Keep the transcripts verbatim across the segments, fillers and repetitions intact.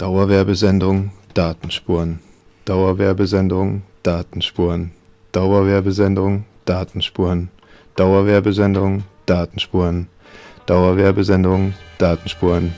Dauerwerbesendung, Datenspuren. Dauerwerbesendung, Datenspuren. Dauerwerbesendung, Datenspuren. Dauerwerbesendung, Datenspuren. Dauerwerbesendung, Datenspuren.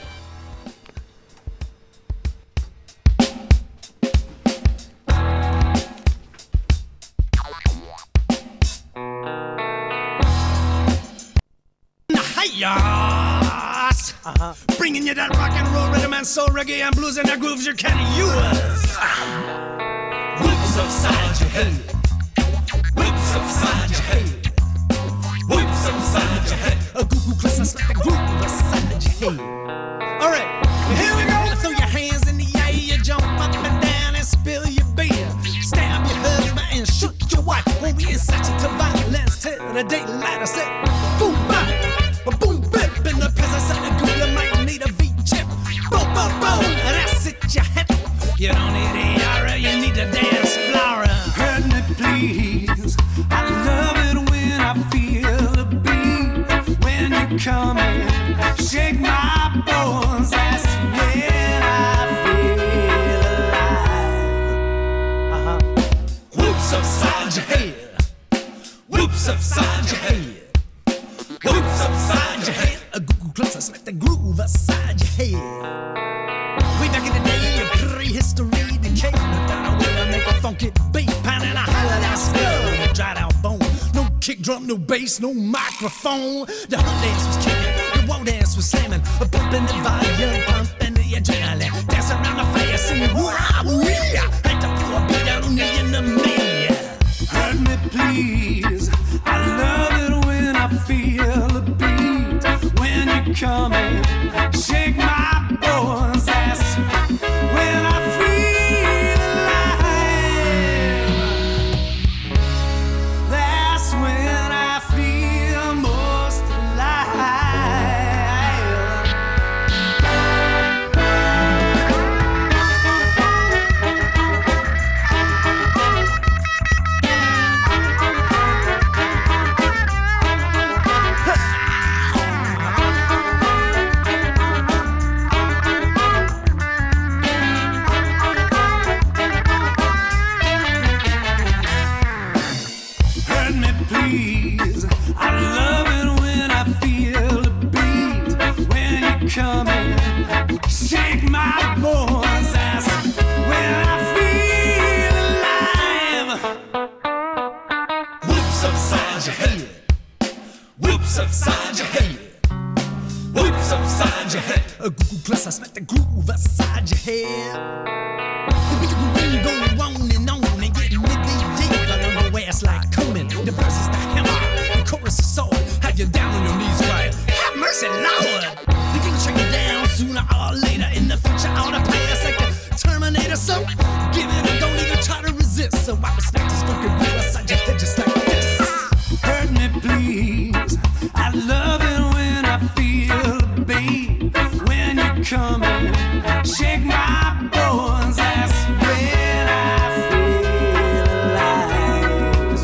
Yes! Uh-huh. Bringing you that rock and roll rhythm and soul, reggae and blues and the grooves you're kind of yours. Whips upside your head. Whips upside your head. Whips upside your head. A goo goo clusters like the groove upside your head. All right, here we go. Throw your hands in the air, you jump up and down and spill your beer. Stab your husband and shoot your wife. When we incite you to violence till the daylight, I said, boom, bop. A boom bip in the presence of the goo, you might need a V-chip. Boom, boom, boom, that's it, you hit. You don't need a yara, you need a dance floor. Hurt me please, I love it when I feel the beat. When you come in, shake my bones, that's when I feel alive. Uh-huh. Whoops upside your head, whoops upside your head. Whoops upside your head, a goo closer, smack the groove upside your head. Way back in the day, in prehistory, the cave found a way to make a funky beat, pounding a hollow down skull, a dried out bone. No kick drum, no bass, no microphone. The hook dance was kicking, the wall dance was slamming, a bumping the volume, pumping the adrenaline, dance around the fire, singing woo-ah-wee. Ain't the poor beat out on the enemy. Hurt me please, I love it when I feel the beat. When you come in, shake my bones, that's when I feel alive. That's when I feel most please, I love it when I feel the beat. When you come in, shake my bones, that's when I feel alive. Whoops upside your head, whoops upside your head, whoops upside your head. A goo goo plus I smack the groove upside your head. The beat will go on and on and get midday deep, but on the ass like coming. The verse is the hammer, the chorus is sword. Have you down on your knees, crying, have mercy, Lord. They're gonna track you down sooner or later. In the future, or the past, like the Terminator. So give it up, don't even try to resist. So I respect this funky groove inside your head just like this. Hurt me please, I love it when I feel the beat. When you come in, shake my bones, that's when I feel alive.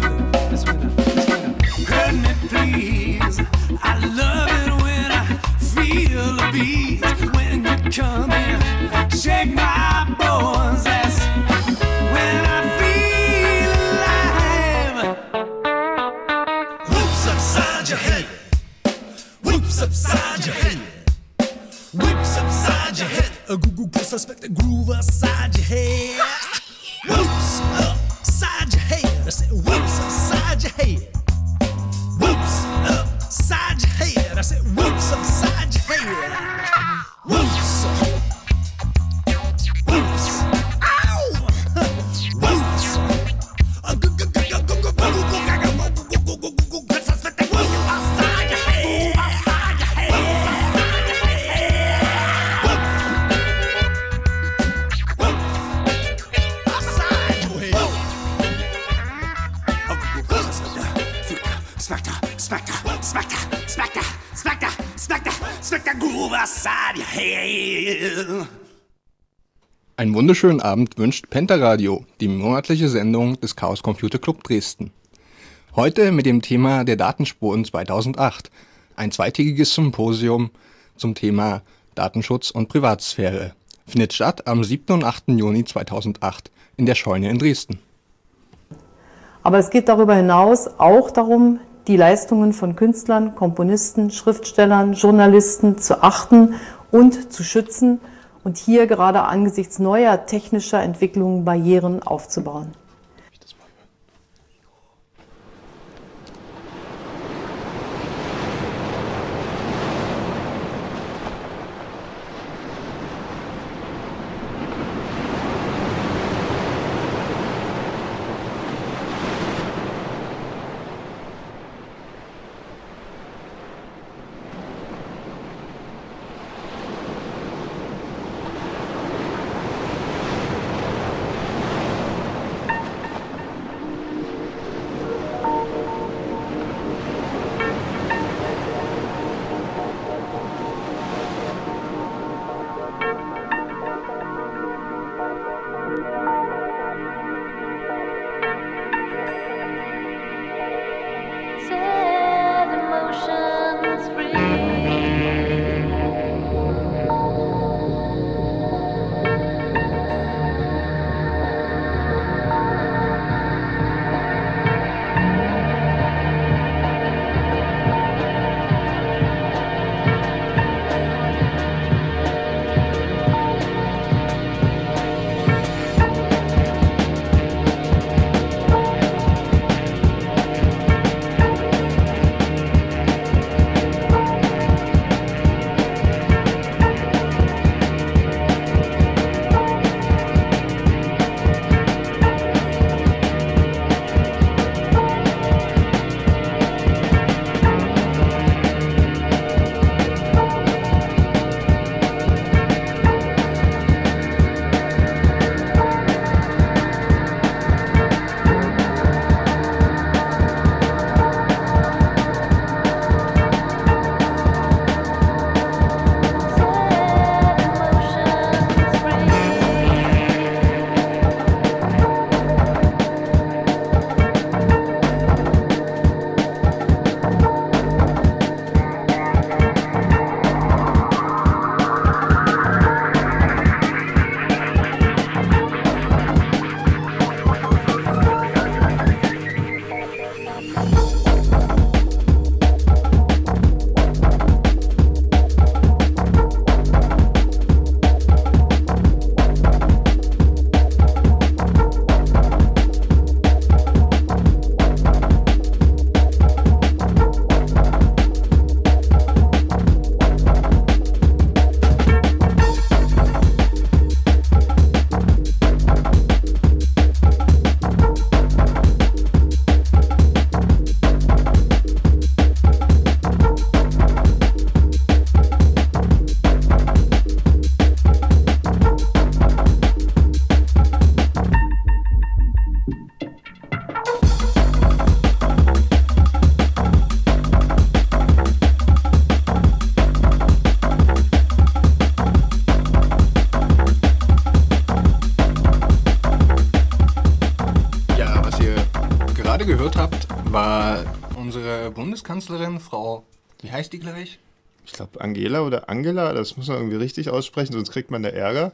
Hurt me please, I love it when I feel the beat. When you come in, shake my bones, that's when I feel alive. Whoops upside your head, whoops upside your head, whoops upside your head. A goo goo plus suspect the groove upside your head. Whoops upside your head. I said whoops upside your head. Whoops upside your head. I said whoops upside your head. Whoops. Whoops. Ow. Whoops. A goo goo goo goo goo goo goo goo goo goo goo goo goo suspect the groove upside your head. Upside your head. Einen wunderschönen Abend wünscht Pentaradio, die monatliche Sendung des Chaos Computer Club Dresden. Heute mit dem Thema der Datenspuren zweitausendacht, ein zweitägiges Symposium zum Thema Datenschutz und Privatsphäre. findet statt am siebten und achten Juni zweitausendacht in der Scheune in Dresden. Aber es geht darüber hinaus auch darum, die Leistungen von Künstlern, Komponisten, Schriftstellern, Journalisten zu achten und zu schützen und hier gerade angesichts neuer technischer Entwicklungen Barrieren aufzubauen. gehört habt, war unsere Bundeskanzlerin, Frau, wie heißt die gleich? Ich glaube Angela oder Angela, das muss man irgendwie richtig aussprechen, sonst kriegt man da Ärger.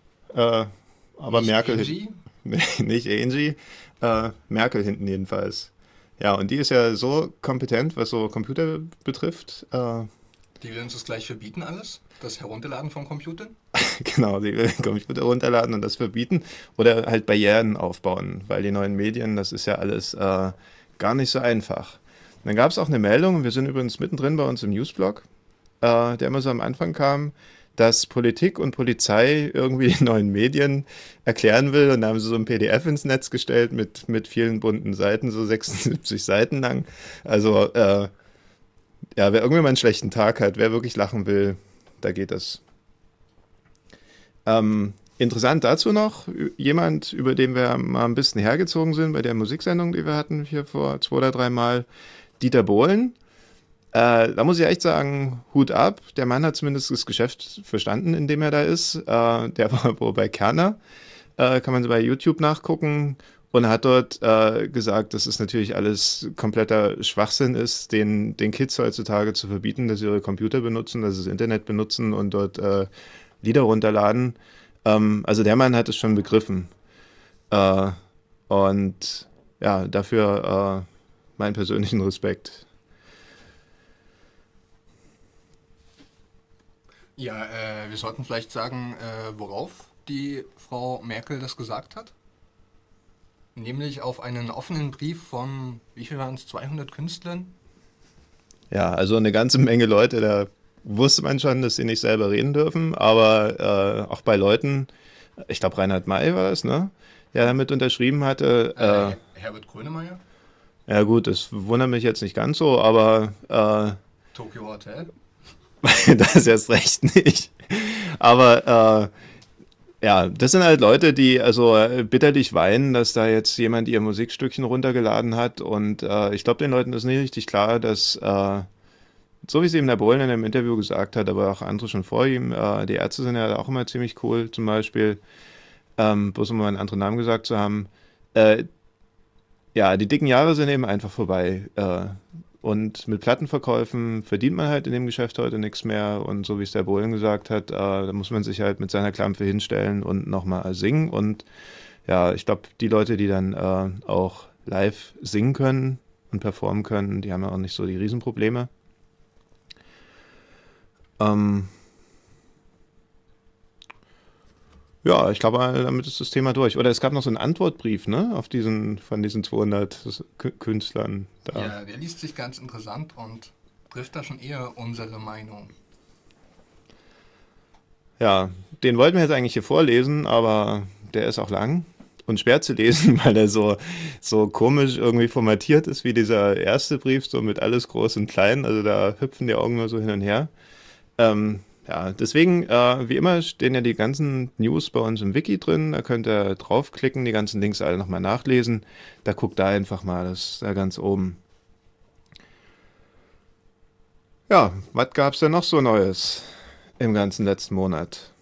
Äh, aber Nicht Merkel. Angie? Nee, nicht Angie. Äh, Merkel hinten jedenfalls. Ja, und die ist ja so kompetent, was so Computer betrifft. Äh, Die will uns das gleich verbieten alles? Das Herunterladen von Computern? genau, die will den Computer runterladen und das verbieten. Oder halt Barrieren aufbauen, weil die neuen Medien, das ist ja alles äh, gar nicht so einfach. Und dann gab es auch eine Meldung, wir sind übrigens mittendrin bei uns im Newsblog, äh, der immer so am Anfang kam, dass Politik und Polizei irgendwie die neuen Medien erklären will. Und da haben sie so ein P D F ins Netz gestellt mit, mit vielen bunten Seiten, so sechsundsiebzig Seiten lang. Also, äh, ja, wer irgendwie mal einen schlechten Tag hat, wer wirklich lachen will, da geht das. Ähm, interessant dazu noch, jemand, über den wir mal ein bisschen hergezogen sind bei der Musiksendung, die wir hatten hier vor zwei oder drei Mal, Dieter Bohlen. Äh, da muss ich echt sagen, Hut ab. Der Mann hat zumindest das Geschäft verstanden, in dem er da ist. Äh, der war wohl bei Kerner, äh, kann man bei YouTube nachgucken, und hat dort äh, gesagt, dass es natürlich alles kompletter Schwachsinn ist, den, den Kids heutzutage zu verbieten, dass sie ihre Computer benutzen, dass sie das Internet benutzen und dort äh, Lieder runterladen. Ähm, also der Mann hat es schon begriffen. Äh, und ja, dafür äh, meinen persönlichen Respekt. Ja, äh, wir sollten vielleicht sagen, äh, worauf die Frau Merkel das gesagt hat. Nämlich auf einen offenen Brief von, wie viel waren es, zweihundert Künstlern? Ja, also eine ganze Menge Leute, da wusste man schon, dass sie nicht selber reden dürfen, aber äh, auch bei Leuten, ich glaube Reinhard May war es, ne, der damit unterschrieben hatte. Äh, Äh, Herbert Grönemeyer? ja gut, das wundert mich jetzt nicht ganz so, aber äh, Tokyo Hotel? das erst recht nicht. Aber äh, ja, das sind halt Leute, die also äh, bitterlich weinen, dass da jetzt jemand ihr Musikstückchen runtergeladen hat. Und äh, ich glaube, den Leuten ist nicht richtig klar, dass, äh, so wie es eben der Bohlen in dem Interview gesagt hat, aber auch andere schon vor ihm, äh, die Ärzte sind ja auch immer ziemlich cool, zum Beispiel, ähm, bloß um mal einen anderen Namen gesagt zu haben. Äh, ja, die dicken Jahre sind eben einfach vorbei. Äh, und mit Plattenverkäufen verdient man halt in dem Geschäft heute nichts mehr. Und so wie es der Bohlen gesagt hat, äh, da muss man sich halt mit seiner Klampfe hinstellen und nochmal singen. Und ja, ich glaube, die Leute, die dann äh, auch live singen können und performen können, die haben ja auch nicht so die Riesenprobleme. Ähm ja, ich glaube, damit ist das Thema durch. Oder es gab noch so einen Antwortbrief, ne, auf diesen, von diesen zweihundert Kü- Künstlern da. Ja, der liest sich ganz interessant und trifft da schon eher unsere Meinung. Ja, den wollten wir jetzt eigentlich hier vorlesen, aber der ist auch lang und schwer zu lesen, weil er so, so komisch irgendwie formatiert ist wie dieser erste Brief, so mit alles groß und klein. Also da hüpfen die Augen nur so hin und her. Ähm, ja, deswegen, äh, wie immer, stehen ja die ganzen News bei uns im Wiki drin. Da könnt ihr draufklicken, die ganzen Links alle nochmal nachlesen. Da guckt da einfach mal, das ist da ganz oben. Ja, was gab's denn noch so Neues im ganzen letzten Monat?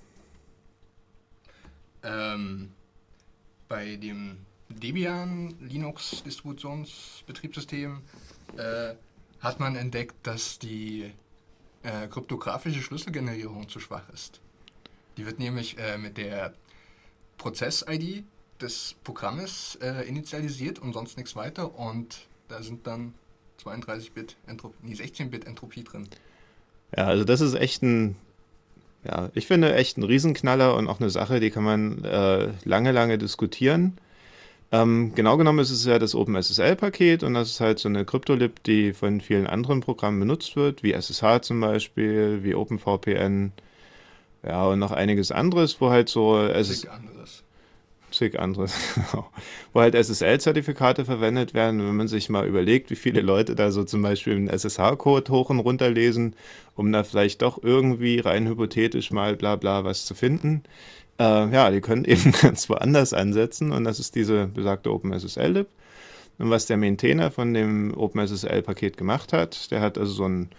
Ähm, bei dem Debian Linux Distributionsbetriebssystem äh, hat man entdeckt, dass die äh, kryptografische Schlüsselgenerierung zu schwach ist. Die wird nämlich äh, mit der Prozess-I D des Programmes äh, initialisiert und sonst nichts weiter, und da sind dann zweiunddreißig Bit, Entrop- nee, sechzehn Bit Entropie drin. Ja, also das ist echt ein, ja, ich finde echt ein Riesenknaller und auch eine Sache, die kann man äh, lange, lange diskutieren. Ähm, genau genommen ist es ja das OpenSSL-Paket, und das ist halt so eine Kryptolib, die von vielen anderen Programmen benutzt wird, wie S S H zum Beispiel, wie OpenVPN, ja, und noch einiges anderes, wo halt so S S Zig anderes. zig anderes, genau. Wo halt S S L-Zertifikate verwendet werden. Wenn man sich mal überlegt, wie viele Leute da so zum Beispiel einen S S H-Code hoch und runter lesen, um da vielleicht doch irgendwie rein hypothetisch mal bla bla was zu finden. Äh, ja, die können eben ganz woanders ansetzen, und das ist diese besagte OpenSSL-Lib. Und was der Maintainer von dem OpenSSL-Paket gemacht hat, der hat also so ein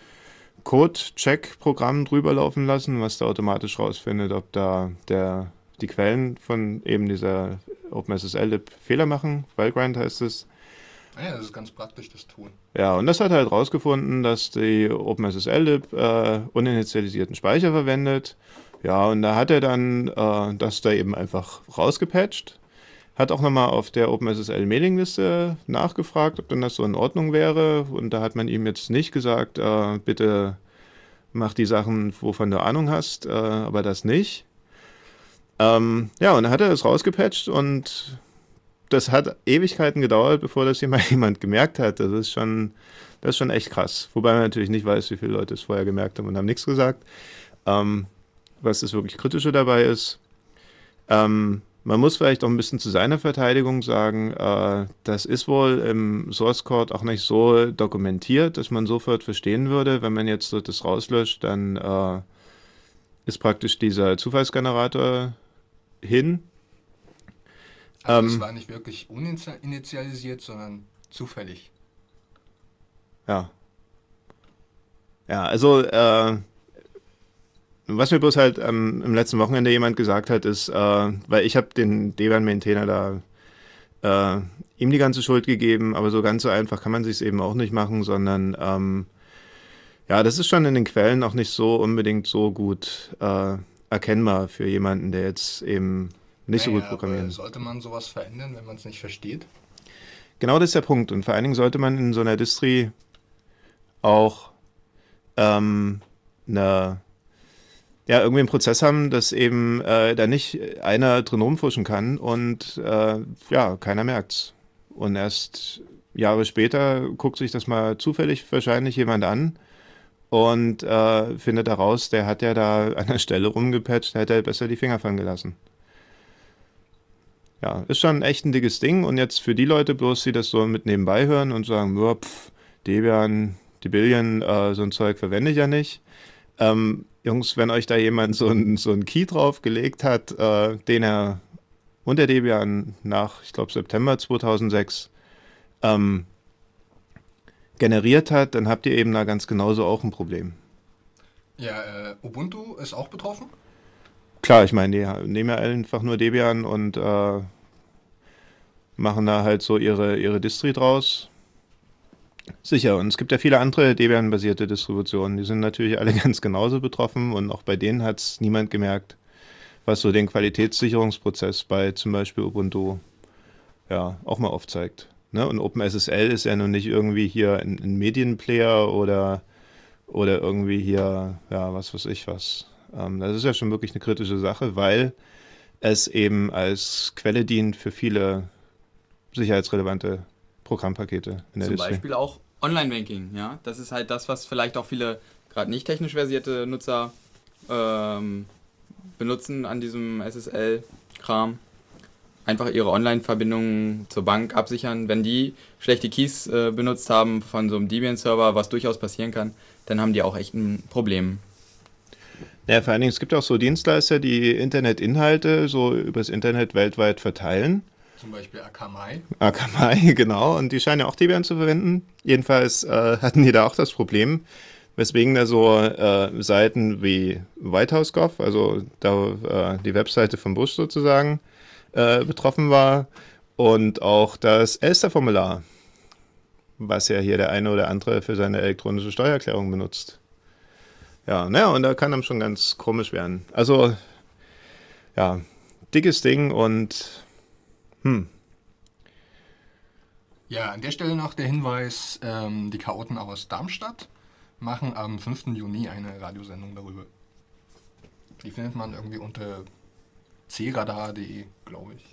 Code-Check-Programm drüber laufen lassen, was da automatisch rausfindet, ob da der, die Quellen von eben dieser OpenSSL-Lib Fehler machen. Valgrind heißt es. Ah ja, das ist ganz praktisch, das Tool. Ja, und das hat halt rausgefunden, dass die OpenSSL-Lib äh, uninitialisierten Speicher verwendet. Ja, und da hat er dann äh, das da eben einfach rausgepatcht. Hat auch nochmal auf der OpenSSL-Mailingliste nachgefragt, ob denn das so in Ordnung wäre. Und da hat man ihm jetzt nicht gesagt, äh, bitte mach die Sachen, wovon du Ahnung hast, äh, aber das nicht. Ähm, ja, und dann hat er das rausgepatcht, und das hat Ewigkeiten gedauert, bevor das jemand, jemand gemerkt hat. Das ist schon, das ist schon echt krass. Wobei man natürlich nicht weiß, wie viele Leute es vorher gemerkt haben und haben nichts gesagt. Ähm, was das wirklich Kritische dabei ist. Ähm, man muss vielleicht auch ein bisschen zu seiner Verteidigung sagen, äh, das ist wohl im Source Code auch nicht so dokumentiert, dass man sofort verstehen würde, wenn man jetzt so das rauslöscht, dann äh, ist praktisch dieser Zufallsgenerator hin. Also es Ähm, war nicht wirklich uninitialisiert, sondern zufällig. Ja. Ja, also äh, was mir bloß halt ähm, im letzten Wochenende jemand gesagt hat, ist, äh, weil ich habe den Debian-Maintainer da äh, ihm die ganze Schuld gegeben, aber so ganz so einfach kann man sich es eben auch nicht machen, sondern ähm, ja, das ist schon in den Quellen auch nicht so unbedingt so gut äh, erkennbar für jemanden, der jetzt eben nicht so Naja, gut programmieren. aber sollte man sowas verändern, wenn man es nicht versteht? Genau das ist der Punkt. Und vor allen Dingen sollte man in so einer Distri auch ähm, eine, ja, irgendwie einen Prozess haben, dass eben äh, da nicht einer drin rumfuschen kann und äh, ja, keiner merkt's. Und erst Jahre später guckt sich das mal zufällig wahrscheinlich jemand an und äh, findet heraus, der hat ja da an der Stelle rumgepatcht, da hätte er besser die Finger von gelassen. Ja, ist schon echt ein dickes Ding und jetzt für die Leute bloß, die das so mit nebenbei hören und sagen, ja, pff, Debian, Debian, äh, so ein Zeug verwende ich ja nicht. Ähm, Jungs, wenn euch da jemand so ein, so ein Key draufgelegt hat, äh, den er unter Debian nach, ich glaube, September zweitausendsechs ähm, generiert hat, dann habt ihr eben da ganz genauso auch ein Problem. Ja, äh, Ubuntu ist auch betroffen? Klar, ich meine, die nehmen ja einfach nur Debian und äh, machen da halt so ihre, ihre Distri draus. Sicher, und es gibt ja viele andere Debian-basierte Distributionen, die sind natürlich alle ganz genauso betroffen und auch bei denen hat es niemand gemerkt, was so den Qualitätssicherungsprozess bei zum Beispiel Ubuntu ja auch mal aufzeigt. Ne? Und OpenSSL ist ja nun nicht irgendwie hier ein, ein Medienplayer oder, oder irgendwie hier, ja, was weiß ich was. Ähm, das ist ja schon wirklich eine kritische Sache, weil es eben als Quelle dient für viele sicherheitsrelevante Programmpakete in der Zum Distri. Beispiel auch Online-Banking, ja. Das ist halt das, was vielleicht auch viele gerade nicht technisch versierte Nutzer ähm, benutzen an diesem S S L-Kram. Einfach ihre Online-Verbindungen zur Bank absichern. Wenn die schlechte Keys äh, benutzt haben von so einem Debian-Server, was durchaus passieren kann, dann haben die auch echt ein Problem. Ja, vor allen Dingen, es gibt auch so Dienstleister, die Internetinhalte so übers Internet weltweit verteilen. Zum Beispiel Akamai. Akamai, genau, und die scheinen ja auch Debian zu verwenden. Jedenfalls äh, hatten die da auch das Problem, weswegen da so äh, Seiten wie White House Punkt gov, also da äh, die Webseite von Bush sozusagen, äh, betroffen war und auch das Elster-Formular, was ja hier der eine oder andere für seine elektronische Steuererklärung benutzt. Ja, naja, und da kann dann schon ganz komisch werden. Also, ja, dickes Ding und hm. Ja, an der Stelle noch der Hinweis, ähm, die Chaoten aus Darmstadt machen am fünften Juni eine Radiosendung darüber. Die findet man irgendwie unter c radar punkt de, glaube ich.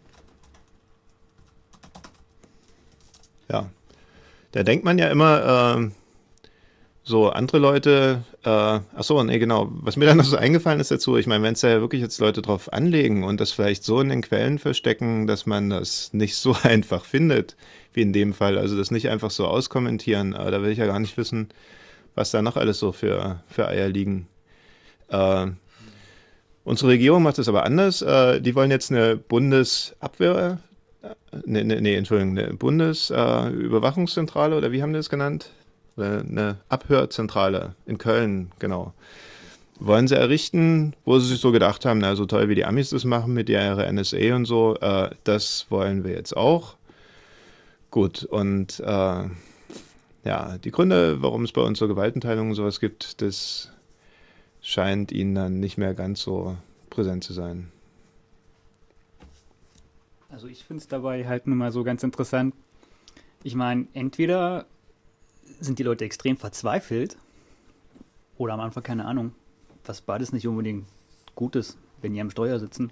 Ja, da denkt man ja immer, äh, so andere Leute, äh, ach so, nee, genau, was mir dann noch so eingefallen ist dazu, ich meine, wenn es da ja wirklich jetzt Leute drauf anlegen und das vielleicht so in den Quellen verstecken, dass man das nicht so einfach findet, wie in dem Fall, also das nicht einfach so auskommentieren, aber da will ich ja gar nicht wissen, was da noch alles so für, für Eier liegen. Äh, unsere Regierung macht das aber anders, äh, die wollen jetzt eine Bundesabwehr, nee, nee, nee Entschuldigung, eine Bundesüberwachungszentrale, äh, oder wie haben die das genannt? Eine Abhörzentrale in Köln, genau. Wollen sie errichten, wo sie sich so gedacht haben, na, so toll wie die Amis das machen mit ihrer N S A und so, äh, das wollen wir jetzt auch. Gut, und äh, ja, die Gründe, warum es bei uns so Gewaltenteilungen und sowas gibt, das scheint ihnen dann nicht mehr ganz so präsent zu sein. Also ich finde es dabei halt nun mal so ganz interessant. Ich meine, entweder sind die Leute extrem verzweifelt oder am Anfang keine Ahnung, was beides nicht unbedingt gut ist, wenn die am Steuer sitzen.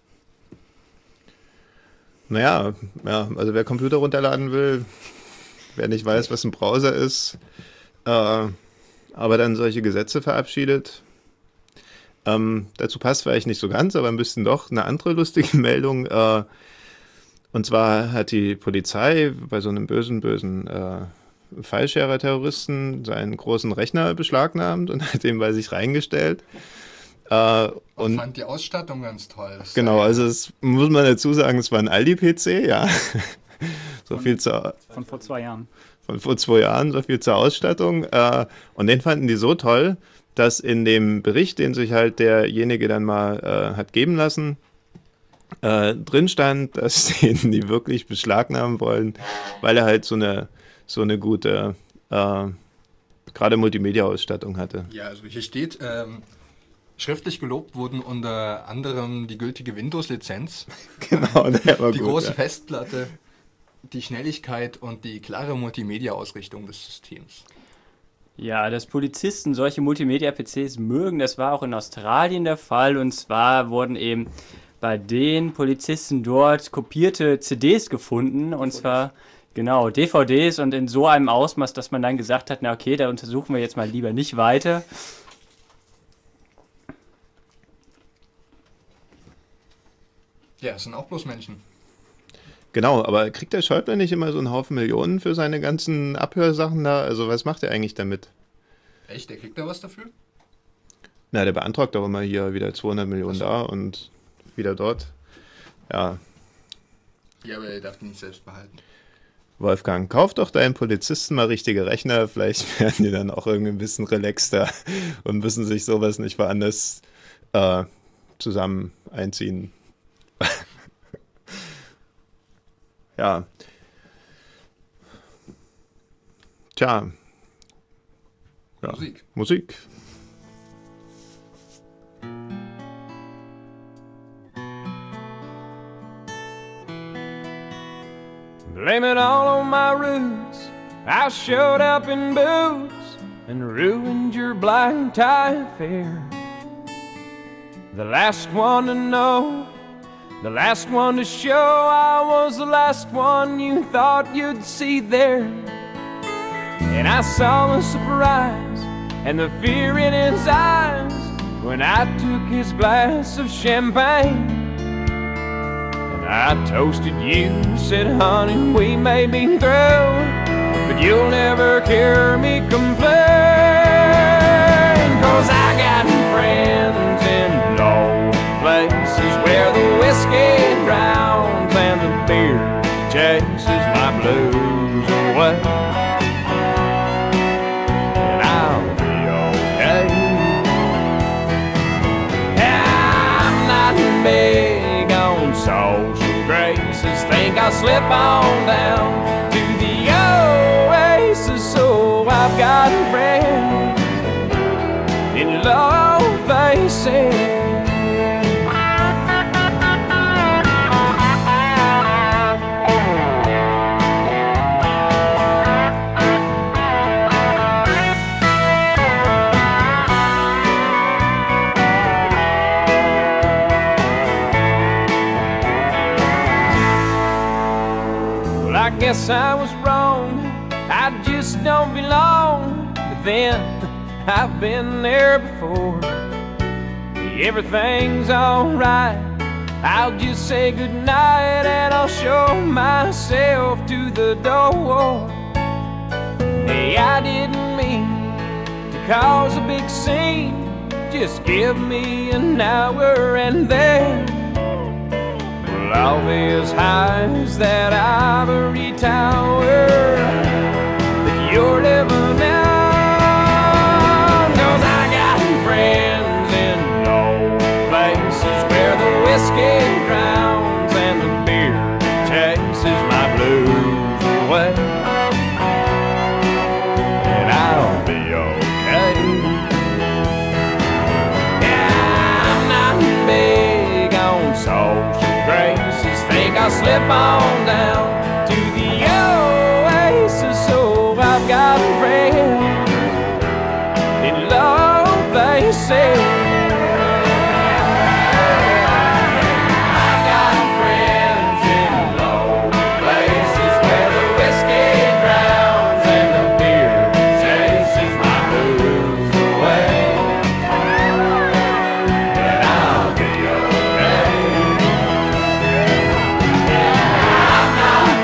Naja, ja, also wer Computer runterladen will, wer nicht weiß, was ein Browser ist, äh, aber dann solche Gesetze verabschiedet. Ähm, dazu passt vielleicht nicht so ganz, aber ein bisschen doch eine andere lustige Meldung. Äh, und zwar hat die Polizei bei so einem bösen, bösen äh, Fallscherer-Terroristen seinen großen Rechner beschlagnahmt und hat den bei sich reingestellt. Äh, Und und fand die Ausstattung ganz toll. Das genau, sei- also es muss man dazu sagen, es war ein Aldi-P C, ja. So viel zu, Von vor zwei Jahren. von vor zwei Jahren, so viel zur Ausstattung. Äh, und den fanden die so toll, dass in dem Bericht, den sich halt derjenige dann mal äh, hat geben lassen, äh, drin stand, dass den die wirklich beschlagnahmen wollen, weil er halt so eine so eine gute, äh, gerade Multimedia-Ausstattung hatte. Ja, also hier steht, ähm, Schriftlich gelobt wurden unter anderem die gültige Windows-Lizenz, Genau, der war die gut, große ja. Festplatte, die Schnelligkeit und die klare Multimedia-Ausrichtung des Systems. Ja, dass Polizisten solche Multimedia-P Cs mögen, das war auch in Australien der Fall. Und zwar wurden eben bei den Polizisten dort kopierte C Ds gefunden. Und zwar, genau, D V Ds und in so einem Ausmaß, dass man dann gesagt hat, na okay, da untersuchen wir jetzt mal lieber nicht weiter. Ja, es sind auch bloß Menschen. Genau, aber kriegt der Schäuble nicht immer so einen Haufen Millionen für seine ganzen Abhörsachen da? Also was macht er eigentlich damit? Echt, der kriegt da was dafür? Na, der beantragt doch immer hier wieder zweihundert Millionen da und wieder dort. Ja, Ja, aber er darf die nicht selbst behalten. Wolfgang, kauf doch deinen Polizisten mal richtige Rechner, vielleicht werden die dann auch irgendwie ein bisschen relaxter und müssen sich sowas nicht woanders äh, zusammen einziehen. Ja. Tja. Ja. Musik. Musik. Blame it all on my roots. I showed up in boots and ruined your black tie affair. The last one to know, the last one to show, I was the last one you thought you'd see there. And I saw the surprise and the fear in his eyes when I took his glass of champagne. I toasted you, said, honey, we may be through, but you'll never hear me complain. Cause I got friends in low places where the whiskey drowns and the beer chases my blues away. And I'll be okay. I'm not big on social graces, think I'll slip on down to the oasis. So I've got friends in low places. I guess I was wrong, I just don't belong. But then, I've been there before. Everything's alright, I'll just say goodnight and I'll show myself to the door. Hey, I didn't mean to cause a big scene, just give me an hour and then I'll be as high as that ivory tower that you're living in. Cause I got friends in low places where the whiskey drowns and the beer chases my blues away. And I'll be okay. Yeah, I'm not big on social graces, think I'll slip on down to the oasis. So I've got friends in low places. I've got friends in low places where the whiskey drowns and the beer chases my blues away. And I'll be okay. I'm not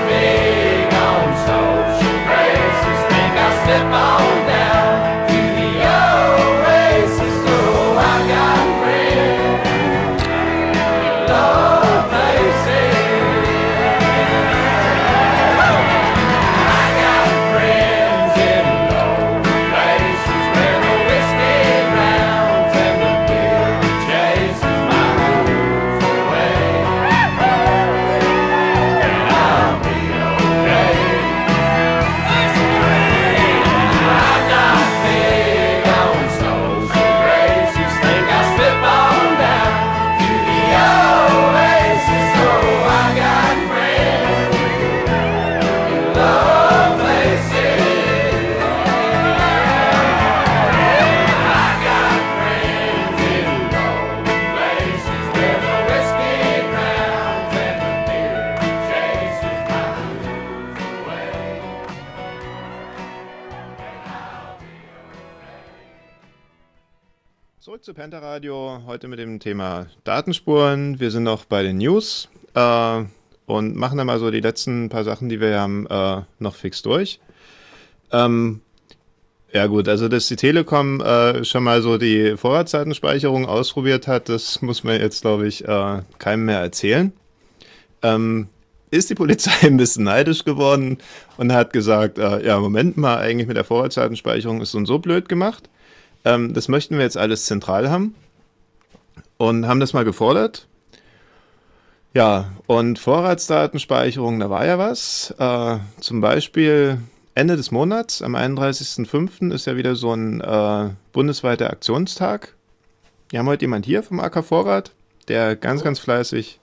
zu Pentaradio, heute mit dem Thema Datenspuren. Wir sind noch bei den News äh, und machen dann mal so die letzten paar Sachen, die wir haben, äh, noch fix durch. Ähm, ja gut, also dass die Telekom äh, schon mal so die Vorratsdatenspeicherung ausprobiert hat, das muss man jetzt, glaube ich, äh, keinem mehr erzählen. Ähm, ist die Polizei ein bisschen neidisch geworden und hat gesagt, äh, ja Moment mal, eigentlich mit der Vorratsdatenspeicherung ist so und so blöd gemacht. Ähm, das möchten wir jetzt alles zentral haben und haben das mal gefordert. Ja, und Vorratsdatenspeicherung, da war ja was. Äh, zum Beispiel Ende des Monats, am einunddreißigsten fünften ist ja wieder so ein äh, bundesweiter Aktionstag. Wir haben heute jemand hier vom A K Vorrat, der ganz, ganz fleißig,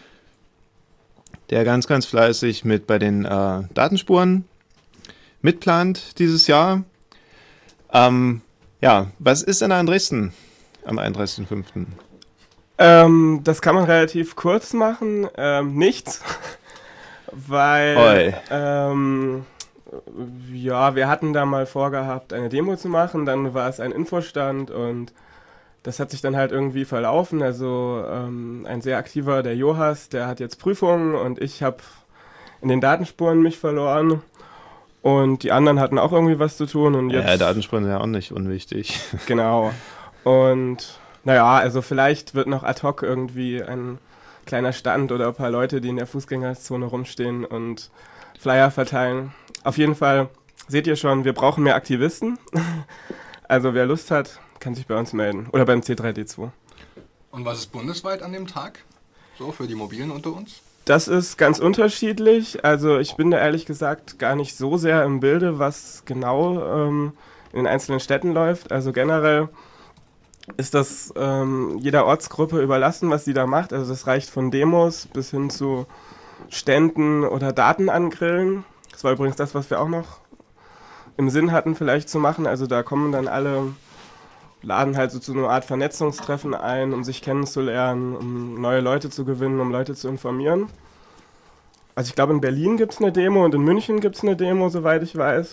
der ganz, ganz fleißig mit bei den äh, Datenspuren mitplant dieses Jahr. Ähm, Ja, was ist denn da in Dresden am einunddreißigsten fünften? Ähm, das kann man relativ kurz machen. Ähm, nichts. Weil, ähm, ja, wir hatten da mal vorgehabt, eine Demo zu machen. Dann war es ein Infostand und das hat sich dann halt irgendwie verlaufen. Also ähm, ein sehr aktiver, der Johas, der hat jetzt Prüfungen und ich habe in den Datenspuren mich verloren. Und die anderen hatten auch irgendwie was zu tun. Und jetzt, ja, Datenspuren sind ja auch nicht unwichtig. Genau. Und naja, also vielleicht wird noch ad hoc irgendwie ein kleiner Stand oder ein paar Leute, die in der Fußgängerzone rumstehen und Flyer verteilen. Auf jeden Fall seht ihr schon, wir brauchen mehr Aktivisten. Also wer Lust hat, kann sich bei uns melden. Oder beim C drei D zwei. Und was ist bundesweit an dem Tag? So, für die Mobilen unter uns? Das ist ganz unterschiedlich. Also ich bin da ehrlich gesagt gar nicht so sehr im Bilde, was genau ähm, in den einzelnen Städten läuft. Also generell ist das ähm, jeder Ortsgruppe überlassen, was sie da macht. Also das reicht von Demos bis hin zu Ständen oder Datenangrillen. Das war übrigens das, was wir auch noch im Sinn hatten vielleicht zu machen. Also da kommen dann alle, laden halt so zu einer Art Vernetzungstreffen ein, um sich kennenzulernen, um neue Leute zu gewinnen, um Leute zu informieren. Also ich glaube, in Berlin gibt es eine Demo und in München gibt es eine Demo, soweit ich weiß.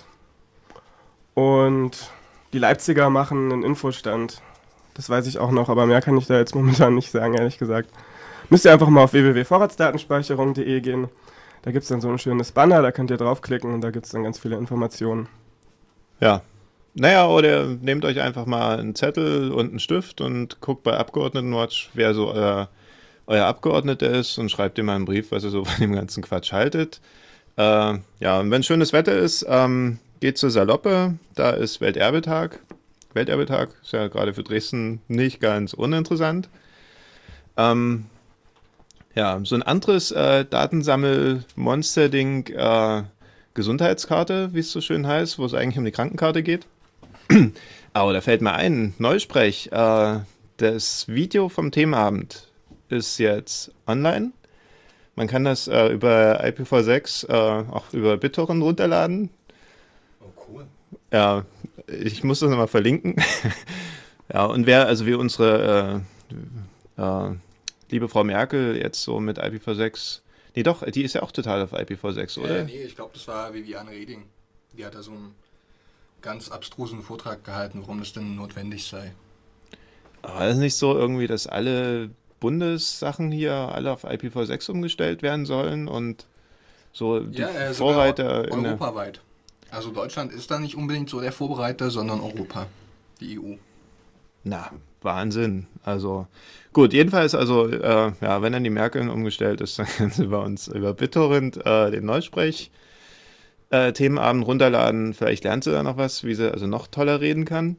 Und die Leipziger machen einen Infostand. Das weiß ich auch noch, aber mehr kann ich da jetzt momentan nicht sagen, ehrlich gesagt. Müsst ihr einfach mal auf w w w punkt vorratsdatenspeicherung punkt de gehen. Da gibt es dann so ein schönes Banner, da könnt ihr draufklicken und da gibt es dann ganz viele Informationen. Ja. Naja, oder nehmt euch einfach mal einen Zettel und einen Stift und guckt bei Abgeordnetenwatch, wer so euer, euer Abgeordneter ist und schreibt ihm mal einen Brief, was ihr so von dem ganzen Quatsch haltet. Äh, ja, und wenn schönes Wetter ist, ähm, geht zur Saloppe, da ist Welterbetag. Welterbetag ist ja gerade für Dresden nicht ganz uninteressant. Ähm, ja, so ein anderes äh, Datensammel-Monster-Ding, äh, Gesundheitskarte, wie es so schön heißt, wo es eigentlich um die Krankenkarte geht. Aber da fällt mir ein, Neusprech, äh, das Video vom Themenabend ist jetzt online. Man kann das äh, über I P v sechs, äh, auch über BitTorrent runterladen. Oh, cool. Ja, ich muss das nochmal verlinken. Ja, und wer, also wie unsere äh, äh, liebe Frau Merkel jetzt so mit I P v sechs, nee doch, die ist ja auch total auf I P v sechs, oder? Äh, nee, ich glaube, das war Viviane Reding. Die hat da so einen ganz abstrusen Vortrag gehalten, warum das denn notwendig sei. Aber ist nicht so irgendwie, dass alle Bundessachen hier alle auf I P v sechs umgestellt werden sollen und so die ja, äh, Vorreiter in der... europaweit. Also Deutschland ist da nicht unbedingt so der Vorbereiter, sondern Europa, die E U. Na, Wahnsinn. Also gut, jedenfalls, also äh, ja, wenn dann die Merkel umgestellt ist, dann können Sie bei uns über BitTorrent äh, den Neusprech äh, Themenabend runterladen. Vielleicht lernt sie da noch was, wie sie also noch toller reden kann.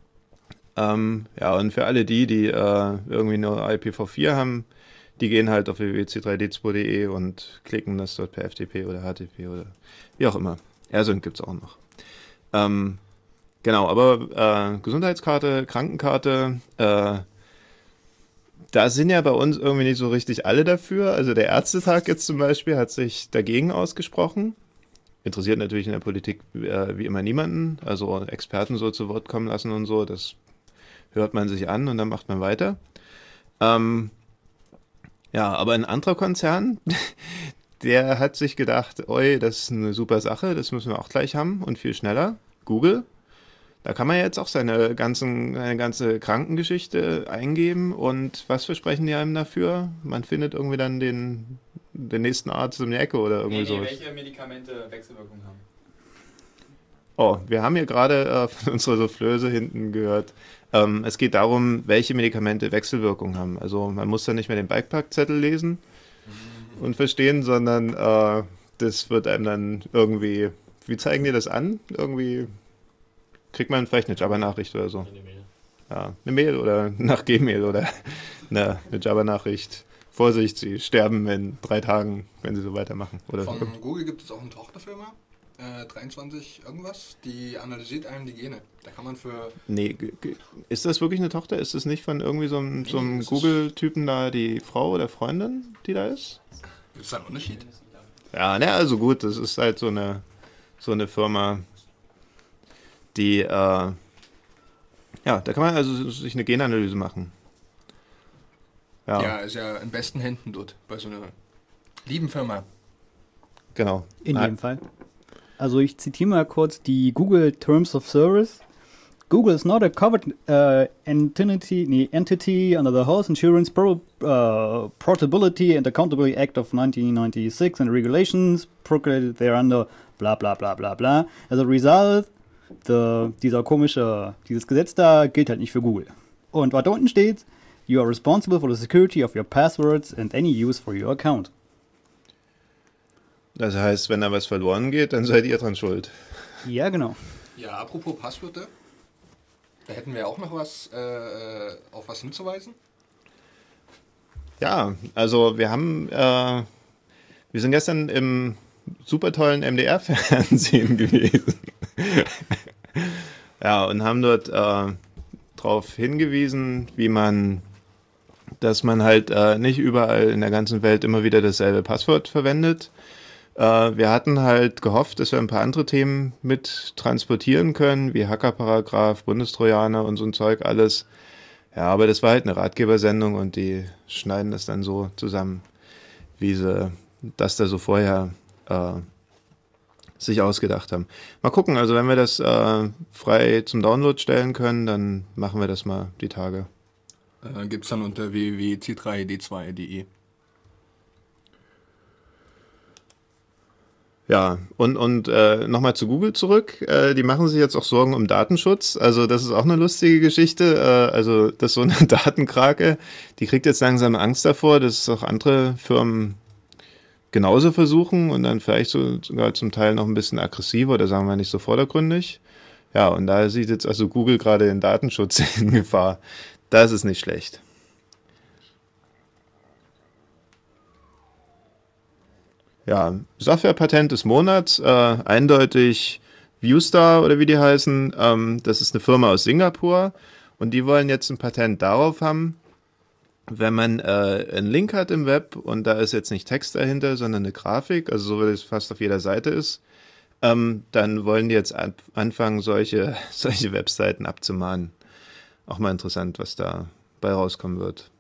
Ähm, ja, und für alle die, die äh, irgendwie nur I P v vier haben, die gehen halt auf w w w punkt c drei d zwei punkt de und klicken das dort per F T P oder H T T P oder wie auch immer. AirSync gibt es auch noch. Ähm, genau, aber äh, Gesundheitskarte, Krankenkarte, äh, da sind ja bei uns irgendwie nicht so richtig alle dafür. Also der Ärztetag jetzt zum Beispiel hat sich dagegen ausgesprochen. Interessiert natürlich in der Politik äh, wie immer niemanden. Also Experten so zu Wort kommen lassen und so, das hört man sich an und dann macht man weiter. Ähm, ja, aber ein anderer Konzern, der hat sich gedacht, oi, das ist eine super Sache, das müssen wir auch gleich haben und viel schneller. Google. Da kann man jetzt auch seine, ganzen, seine ganze Krankengeschichte eingeben und was versprechen die einem dafür? Man findet irgendwie dann den, den nächsten Arzt um die Ecke oder irgendwie nee, nee, sowas. welche Medikamente Wechselwirkungen haben. Oh, wir haben hier gerade äh, von unserer Soufflöse hinten gehört. Ähm, es geht darum, welche Medikamente Wechselwirkungen haben. Also man muss da nicht mehr den Bikepackzettel lesen und verstehen, sondern äh, das wird einem dann irgendwie, wie zeigen die das an? Irgendwie kriegt man vielleicht eine Jabber-Nachricht oder so. Eine Mail. Ja, eine Mail oder nach Gmail oder eine, eine Jabber-Nachricht. Vorsicht, sie sterben in drei Tagen, wenn sie so weitermachen. Oder Von Google gibt es auch eine Tochterfirma, äh, dreiundzwanzig irgendwas, die analysiert einem die Gene. Da kann man für... Nee, g- g- ist das wirklich eine Tochter? Ist das nicht von irgendwie so einem, Nee, so einem das ist- Google-Typen da die Frau oder Freundin, die da ist? Gibt es da einen Unterschied? Ja, ne, also gut, das ist halt so eine, so eine Firma, die, äh, ja, da kann man also sich eine Genanalyse machen. Ja, Ja, ist ja in besten Händen dort, bei so einer lieben Firma. genau. In Ah, jedem Fall. Also ich zitiere mal kurz die Google Terms of Service. Google is not a covered uh, entity, nee, entity under the House Insurance Pro, uh, Portability and Accountability Act of nineteen ninety-six and regulations procreated thereunder, bla bla bla bla bla. As a result, the, dieser komische, dieses Gesetz da gilt halt nicht für Google. Und was da unten steht, you are responsible for the security of your passwords and any use for your account. Das heißt, wenn da was verloren geht, dann seid ihr dran schuld. Ja, genau. Ja, apropos Passwörter, da hätten wir auch noch was, äh, auf was hinzuweisen. Ja, also wir haben, äh, wir sind gestern im super tollen M D R-Fernsehen gewesen. Ja, und haben dort äh, darauf hingewiesen, wie man, dass man halt äh, nicht überall in der ganzen Welt immer wieder dasselbe Passwort verwendet. Äh, wir hatten halt gehofft, dass wir ein paar andere Themen mit transportieren können, wie Hackerparagraph, Bundestrojaner und so ein Zeug alles. Ja, aber das war halt eine Ratgebersendung und die schneiden das dann so zusammen, wie sie das da so vorher äh, sich ausgedacht haben. Mal gucken, also wenn wir das äh, frei zum Download stellen können, dann machen wir das mal die Tage. Äh, Gibt es dann unter w w w punkt c drei d zwei punkt d e. Ja, und, und äh, nochmal zu Google zurück. Äh, die machen sich jetzt auch Sorgen um Datenschutz. Also das ist auch eine lustige Geschichte. Äh, also das ist so eine Datenkrake, die kriegt jetzt langsam Angst davor, dass es auch andere Firmen genauso versuchen und dann vielleicht so, sogar zum Teil noch ein bisschen aggressiver oder sagen wir nicht so vordergründig. Ja, und da sieht jetzt also Google gerade den Datenschutz in Gefahr. Das ist nicht schlecht. Ja, Softwarepatent des Monats, äh, eindeutig Viewstar oder wie die heißen. Ähm, das ist eine Firma aus Singapur und die wollen jetzt ein Patent darauf haben, wenn man äh, einen Link hat im Web und da ist jetzt nicht Text dahinter, sondern eine Grafik, also so wie es fast auf jeder Seite ist, ähm, dann wollen die jetzt an, anfangen, solche, solche Webseiten abzumahnen. Auch mal interessant, was da bei rauskommen wird.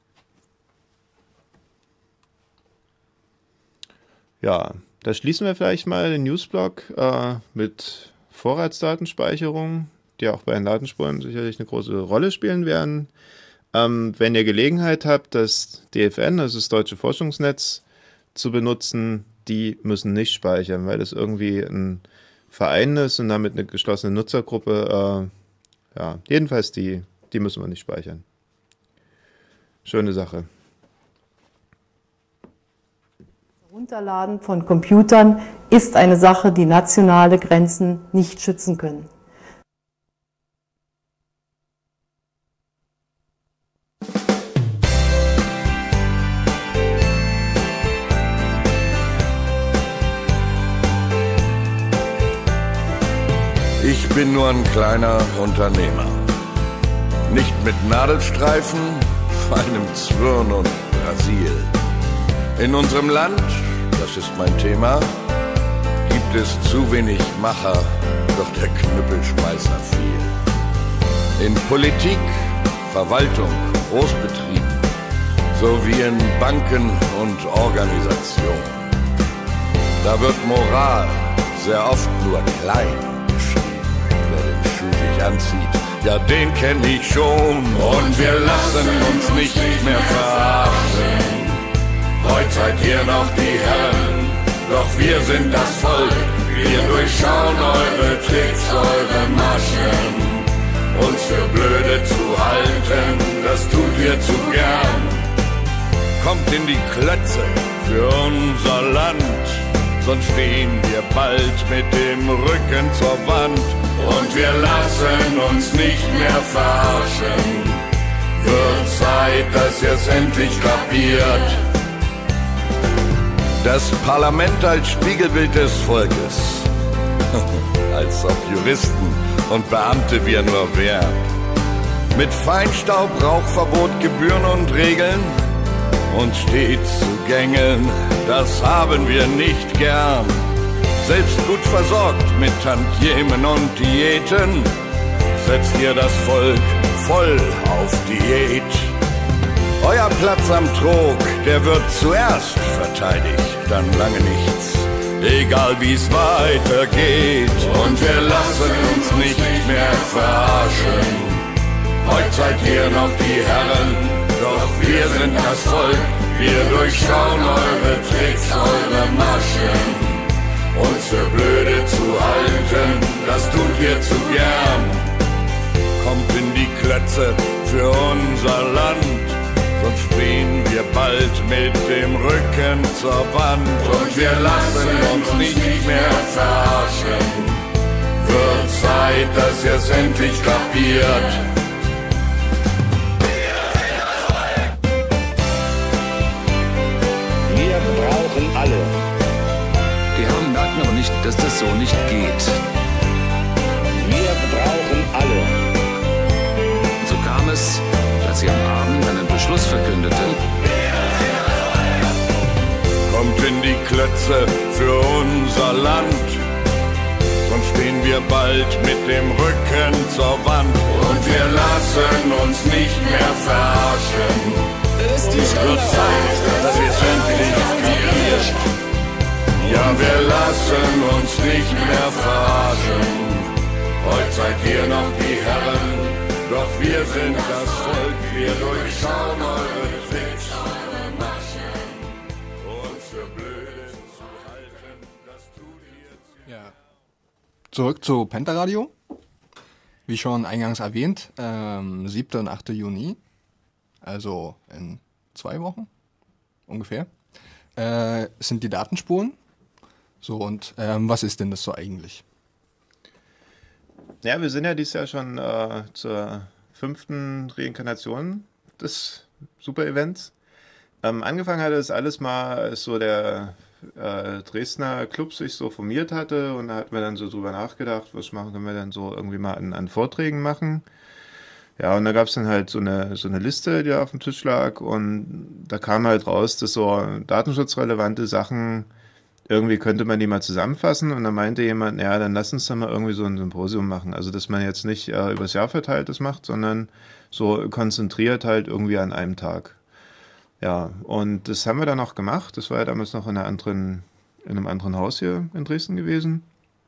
Ja, da schließen wir vielleicht mal den Newsblock äh, mit Vorratsdatenspeicherung, die auch bei den Ladenspuren sicherlich eine große Rolle spielen werden. Ähm, wenn ihr Gelegenheit habt, das D F N, also das Deutsche Forschungsnetz, zu benutzen, die müssen nicht speichern, weil das irgendwie ein Verein ist und damit eine geschlossene Nutzergruppe. Äh, ja, jedenfalls die, die müssen wir nicht speichern. Schöne Sache. Runterladen von Computern ist eine Sache, die nationale Grenzen nicht schützen können. Ich bin nur ein kleiner Unternehmer. Nicht mit Nadelstreifen, feinem Zwirn und Brasil. In unserem Land, das ist mein Thema, gibt es zu wenig Macher, doch der Knüppelschmeißer viel. In Politik, Verwaltung, Großbetrieben, sowie in Banken und Organisationen. Da wird Moral sehr oft nur klein geschrieben. Wer den Schuh sich anzieht, ja den kenn ich schon. Und wir lassen uns nicht mehr verarschen. Heute seid ihr noch die Herren, doch wir sind das Volk. Wir durchschauen eure Tricks, eure Maschen. Uns für blöde zu halten, das tut ihr zu gern. Kommt in die Klötze für unser Land, sonst stehen wir bald mit dem Rücken zur Wand. Und wir lassen uns nicht mehr verarschen. Wird Zeit, dass ihr's endlich kapiert. Das Parlament als Spiegelbild des Volkes. Als ob Juristen und Beamte wir nur wären. Mit Feinstaub, Rauchverbot, Gebühren und Regeln uns stets zu gängeln, das haben wir nicht gern. Selbst gut versorgt mit Tantiemen und Diäten, setzt ihr das Volk voll auf Diät. Euer Platz am Trog, der wird zuerst verteidigt, dann lange nichts, egal wie's weitergeht. Und wir lassen uns nicht mehr verarschen. Heute seid ihr noch die Herren, doch wir sind das Volk. Wir durchschauen eure Tricks, eure Maschen. Uns für blöde zu halten, das tut ihr zu gern. Kommt in die Klötze für unser Land, sonst stehen wir bald mit dem Rücken zur Wand. Und wir lassen uns nicht mehr verarschen. Wird Zeit, dass ihr's endlich kapiert. Wir brauchen alle. Die Herren merken aber nicht, dass das so nicht geht. Wir brauchen alle. So kam es, dass sie am Abend einen Beschluss verkündeten. Kommt in die Klötze für unser Land, sonst stehen wir bald mit dem Rücken zur Wand. Und wir lassen uns nicht mehr verarschen. Es wird Zeit, dass ihr's endlich kapiert. Ja, wir lassen uns nicht mehr verarschen. Heute seid ihr noch die Herren, doch wir sind das Volk. Wir durchschauen eure Tricks, eure Maschen. Uns für blöde zu halten, das tut ihr zu... Ja. Zurück zu Pentaradio. Wie schon eingangs erwähnt, ähm, siebten und achten Juni, also in zwei Wochen ungefähr, äh, sind die Datenspuren. So, und ähm, was ist denn das so eigentlich? Ja, wir sind ja dieses Jahr schon äh, zur fünften Reinkarnation des Super-Events. Ähm, angefangen hatte es alles mal, als so der äh, Dresdner Club sich so formiert hatte, und da hatten wir dann so drüber nachgedacht, was machen können wir dann so irgendwie mal an, an Vorträgen machen. Ja, und da gab es dann halt so eine, so eine Liste, die auf dem Tisch lag, und da kam halt raus, dass so datenschutzrelevante Sachen, irgendwie könnte man die mal zusammenfassen, und dann meinte jemand, ja, dann lass uns doch mal irgendwie so ein Symposium machen. Also, dass man jetzt nicht äh, übers Jahr verteilt das macht, sondern so konzentriert halt irgendwie an einem Tag. Ja, und das haben wir dann auch gemacht. Das war ja damals noch in, einer anderen, in einem anderen Haus hier in Dresden gewesen,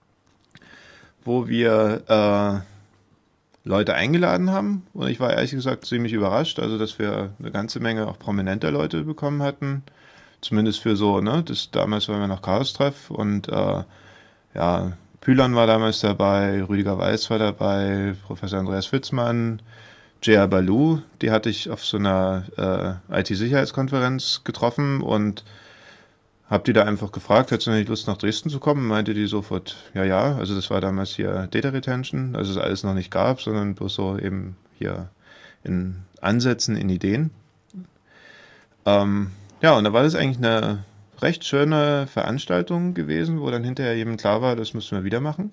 wo wir äh, Leute eingeladen haben. Und ich war ehrlich gesagt ziemlich überrascht, also dass wir eine ganze Menge auch prominenter Leute bekommen hatten. Zumindest für so, ne, das damals waren wir noch Chaos-Treff, und äh, ja, Pülan war damals dabei, Rüdiger Weiß war dabei, Professor Andreas Fitzmann, Jaya Balu, die hatte ich auf so einer äh, I T-Sicherheitskonferenz getroffen und habe die da einfach gefragt, hättest du nicht Lust nach Dresden zu kommen? Meinte die sofort, ja, ja, also das war damals hier Data Retention, also es alles noch nicht gab, sondern bloß so eben hier in Ansätzen, in Ideen. Ähm, Ja, und da war das eigentlich eine recht schöne Veranstaltung gewesen, wo dann hinterher jedem klar war, das müssen wir wieder machen.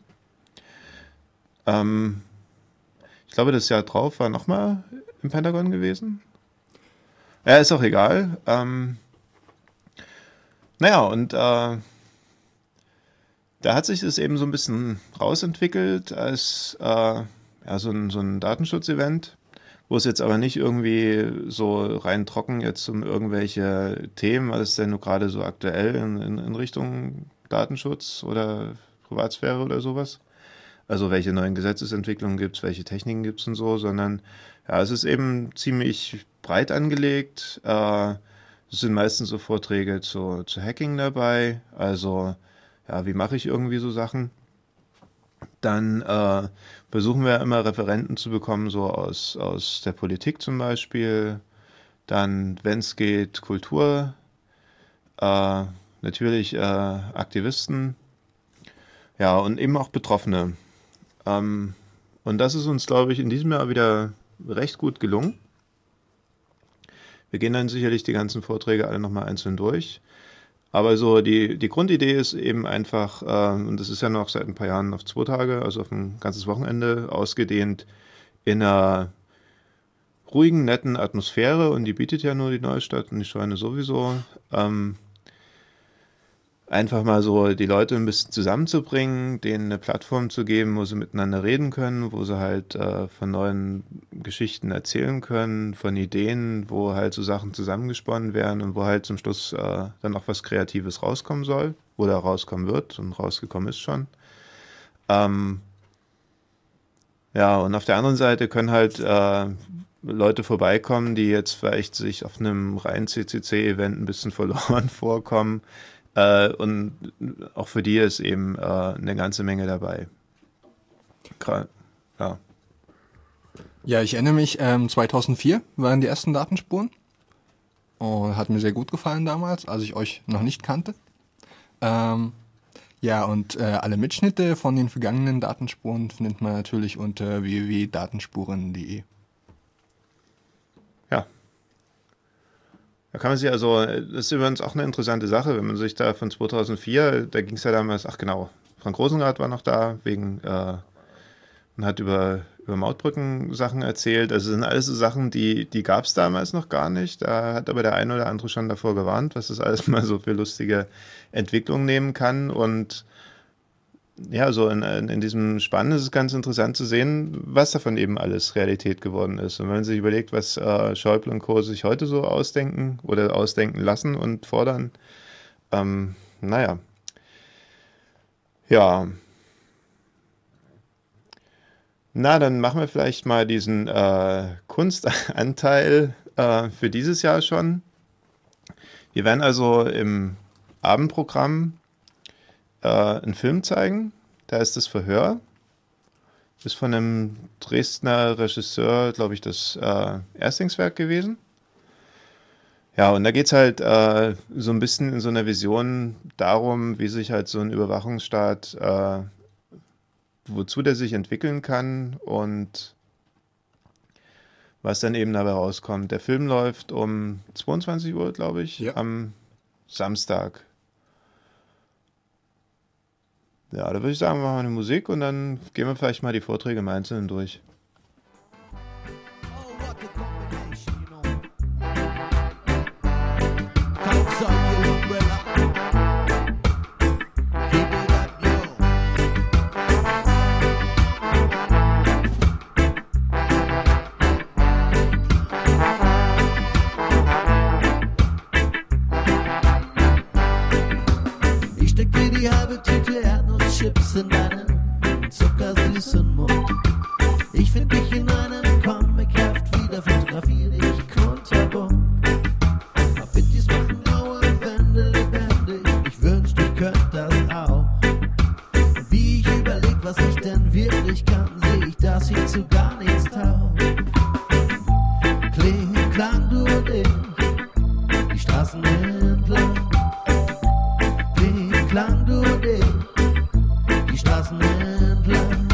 Ähm, ich glaube, das Jahr drauf war nochmal im Pentagon gewesen. Ja, ist auch egal. Ähm, naja, und äh, da hat sich das eben so ein bisschen rausentwickelt als äh, ja, so ein, so ein Datenschutz-Event, wo es jetzt aber nicht irgendwie so rein trocken jetzt um irgendwelche Themen, was ist denn nur gerade so aktuell in, in, in Richtung Datenschutz oder Privatsphäre oder sowas, also welche neuen Gesetzesentwicklungen gibt es, welche Techniken gibt es und so, sondern ja, es ist eben ziemlich breit angelegt. Äh, es sind meistens so Vorträge zu, zu Hacking dabei, also ja, wie mache ich irgendwie so Sachen. Dann äh, versuchen wir immer Referenten zu bekommen, so aus, aus der Politik zum Beispiel. Dann, wenn es geht, Kultur, äh, natürlich äh, Aktivisten, ja, und eben auch Betroffene. Ähm, und das ist uns, glaube ich, in diesem Jahr wieder recht gut gelungen. Wir gehen dann sicherlich die ganzen Vorträge alle nochmal einzeln durch. Aber so die, die Grundidee ist eben einfach, äh, und das ist ja noch seit ein paar Jahren auf zwei Tage, also auf ein ganzes Wochenende ausgedehnt, in einer ruhigen, netten Atmosphäre, und die bietet ja nur die Neustadt und die Scheune sowieso, ähm, einfach mal so die Leute ein bisschen zusammenzubringen, denen eine Plattform zu geben, wo sie miteinander reden können, wo sie halt äh, von neuen Geschichten erzählen können, von Ideen, wo halt so Sachen zusammengesponnen werden und wo halt zum Schluss äh, dann auch was Kreatives rauskommen soll, oder rauskommen wird und rausgekommen ist schon. Ähm, ja, und auf der anderen Seite können halt äh, Leute vorbeikommen, die jetzt vielleicht sich auf einem reinen C C C-Event ein bisschen verloren vorkommen. Äh, und auch für die ist eben äh, eine ganze Menge dabei. Gra- ja. Ja, ich erinnere mich, ähm, zweitausendvier waren die ersten Datenspuren. Und hat mir sehr gut gefallen damals, als ich euch noch nicht kannte. Ähm, ja, und äh, alle Mitschnitte von den vergangenen Datenspuren findet man natürlich unter w w w punkt datenspuren punkt d e. Ja. Da kann man sich also, das ist übrigens auch eine interessante Sache, wenn man sich da von zweitausendvier, da ging es ja damals, ach genau, Frank Rosenrath war noch da, wegen, äh, und hat über, über Mautbrücken-Sachen erzählt. Also das sind alles so Sachen, die, die gab es damals noch gar nicht. Da hat aber der eine oder andere schon davor gewarnt, was das alles mal so für lustige Entwicklungen nehmen kann. Und ja, so in, in diesem Spann ist es ganz interessant zu sehen, was davon eben alles Realität geworden ist. Und wenn man sich überlegt, was äh, Schäuble und Co. sich heute so ausdenken oder ausdenken lassen und fordern, ähm, naja. Ja. Na, dann machen wir vielleicht mal diesen äh, Kunstanteil äh, für dieses Jahr schon. Wir werden also im Abendprogramm äh, einen Film zeigen. Da ist das Verhör. Das ist von einem Dresdner Regisseur, glaube ich, das äh, Erstlingswerk gewesen. Ja, und da geht es halt äh, so ein bisschen in so einer Vision darum, wie sich halt so ein Überwachungsstaat, äh, wozu der sich entwickeln kann und was dann eben dabei rauskommt. Der Film läuft um zweiundzwanzig Uhr, glaube ich, ja, am Samstag. Ja, da würde ich sagen, wir machen eine Musik und dann gehen wir vielleicht mal die Vorträge im Einzelnen durch. In deinen zuckersüßen Mund. Ich find dich in einem Comicheft wieder, fotografier dich kunterbunt. Graffitis machen graue Wände lebendig, ich wünschte, ich könnte das auch. Und wie ich überleg, was ich denn wirklich kann, seh ich, dass hier zu gar nichts taugt. Kling, klang durch dich, die Straßen entlang. Kling, klang durch dich, die Straßen entlang.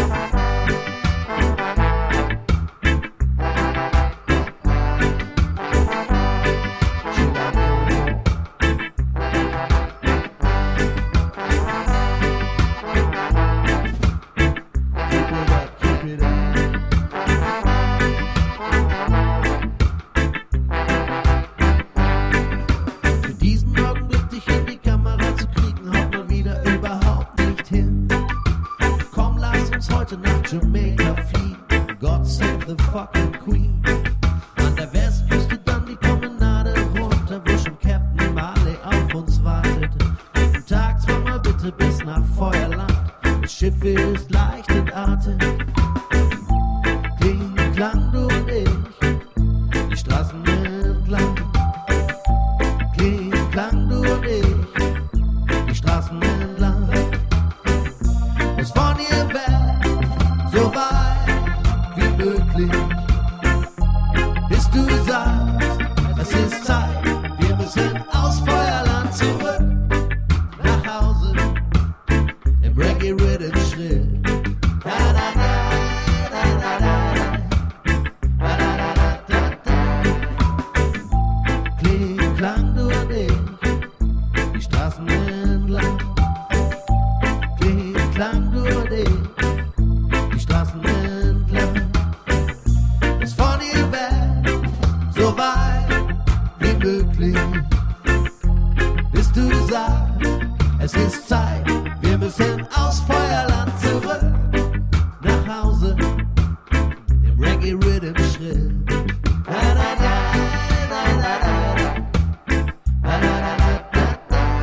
Für diesen Augenblick dich in die Kamera zu kriegen, haut man wieder überhaupt nicht hin. Komm, lass uns heute nach Jamaica fliegen. God save the fucking Queen. An der Westküste dann die Promenade runter, wo schon Captain Marley auf uns wartet. Guten Tag, zweimal bitte bis nach Feuerland. Das Schiff ist leicht entartet. Kling, klang, du und ich, die Straßen entlang. Kling, klang, du und ich, die Straßen entlang. Es von ihr weg, so weit wie möglich, bis du sagst, es ist Zeit, wir müssen aus Feuerland zurück nach Hause im Reggae-Rhythm Schritt. Da, da, da, da, da, da, da, da, da, da, da. Kling, klang, du und ich, die Straßen entlang. Kling, klang, du und ich, die Straßen entlang. Es von ihr weg, so weit wie möglich, bis du sagst, es ist Zeit, wir müssen aus Feuerland zurück nach Hause im Reggae-Rhythm Schritt. Da, da, da, da, da, da, da, da, da, da,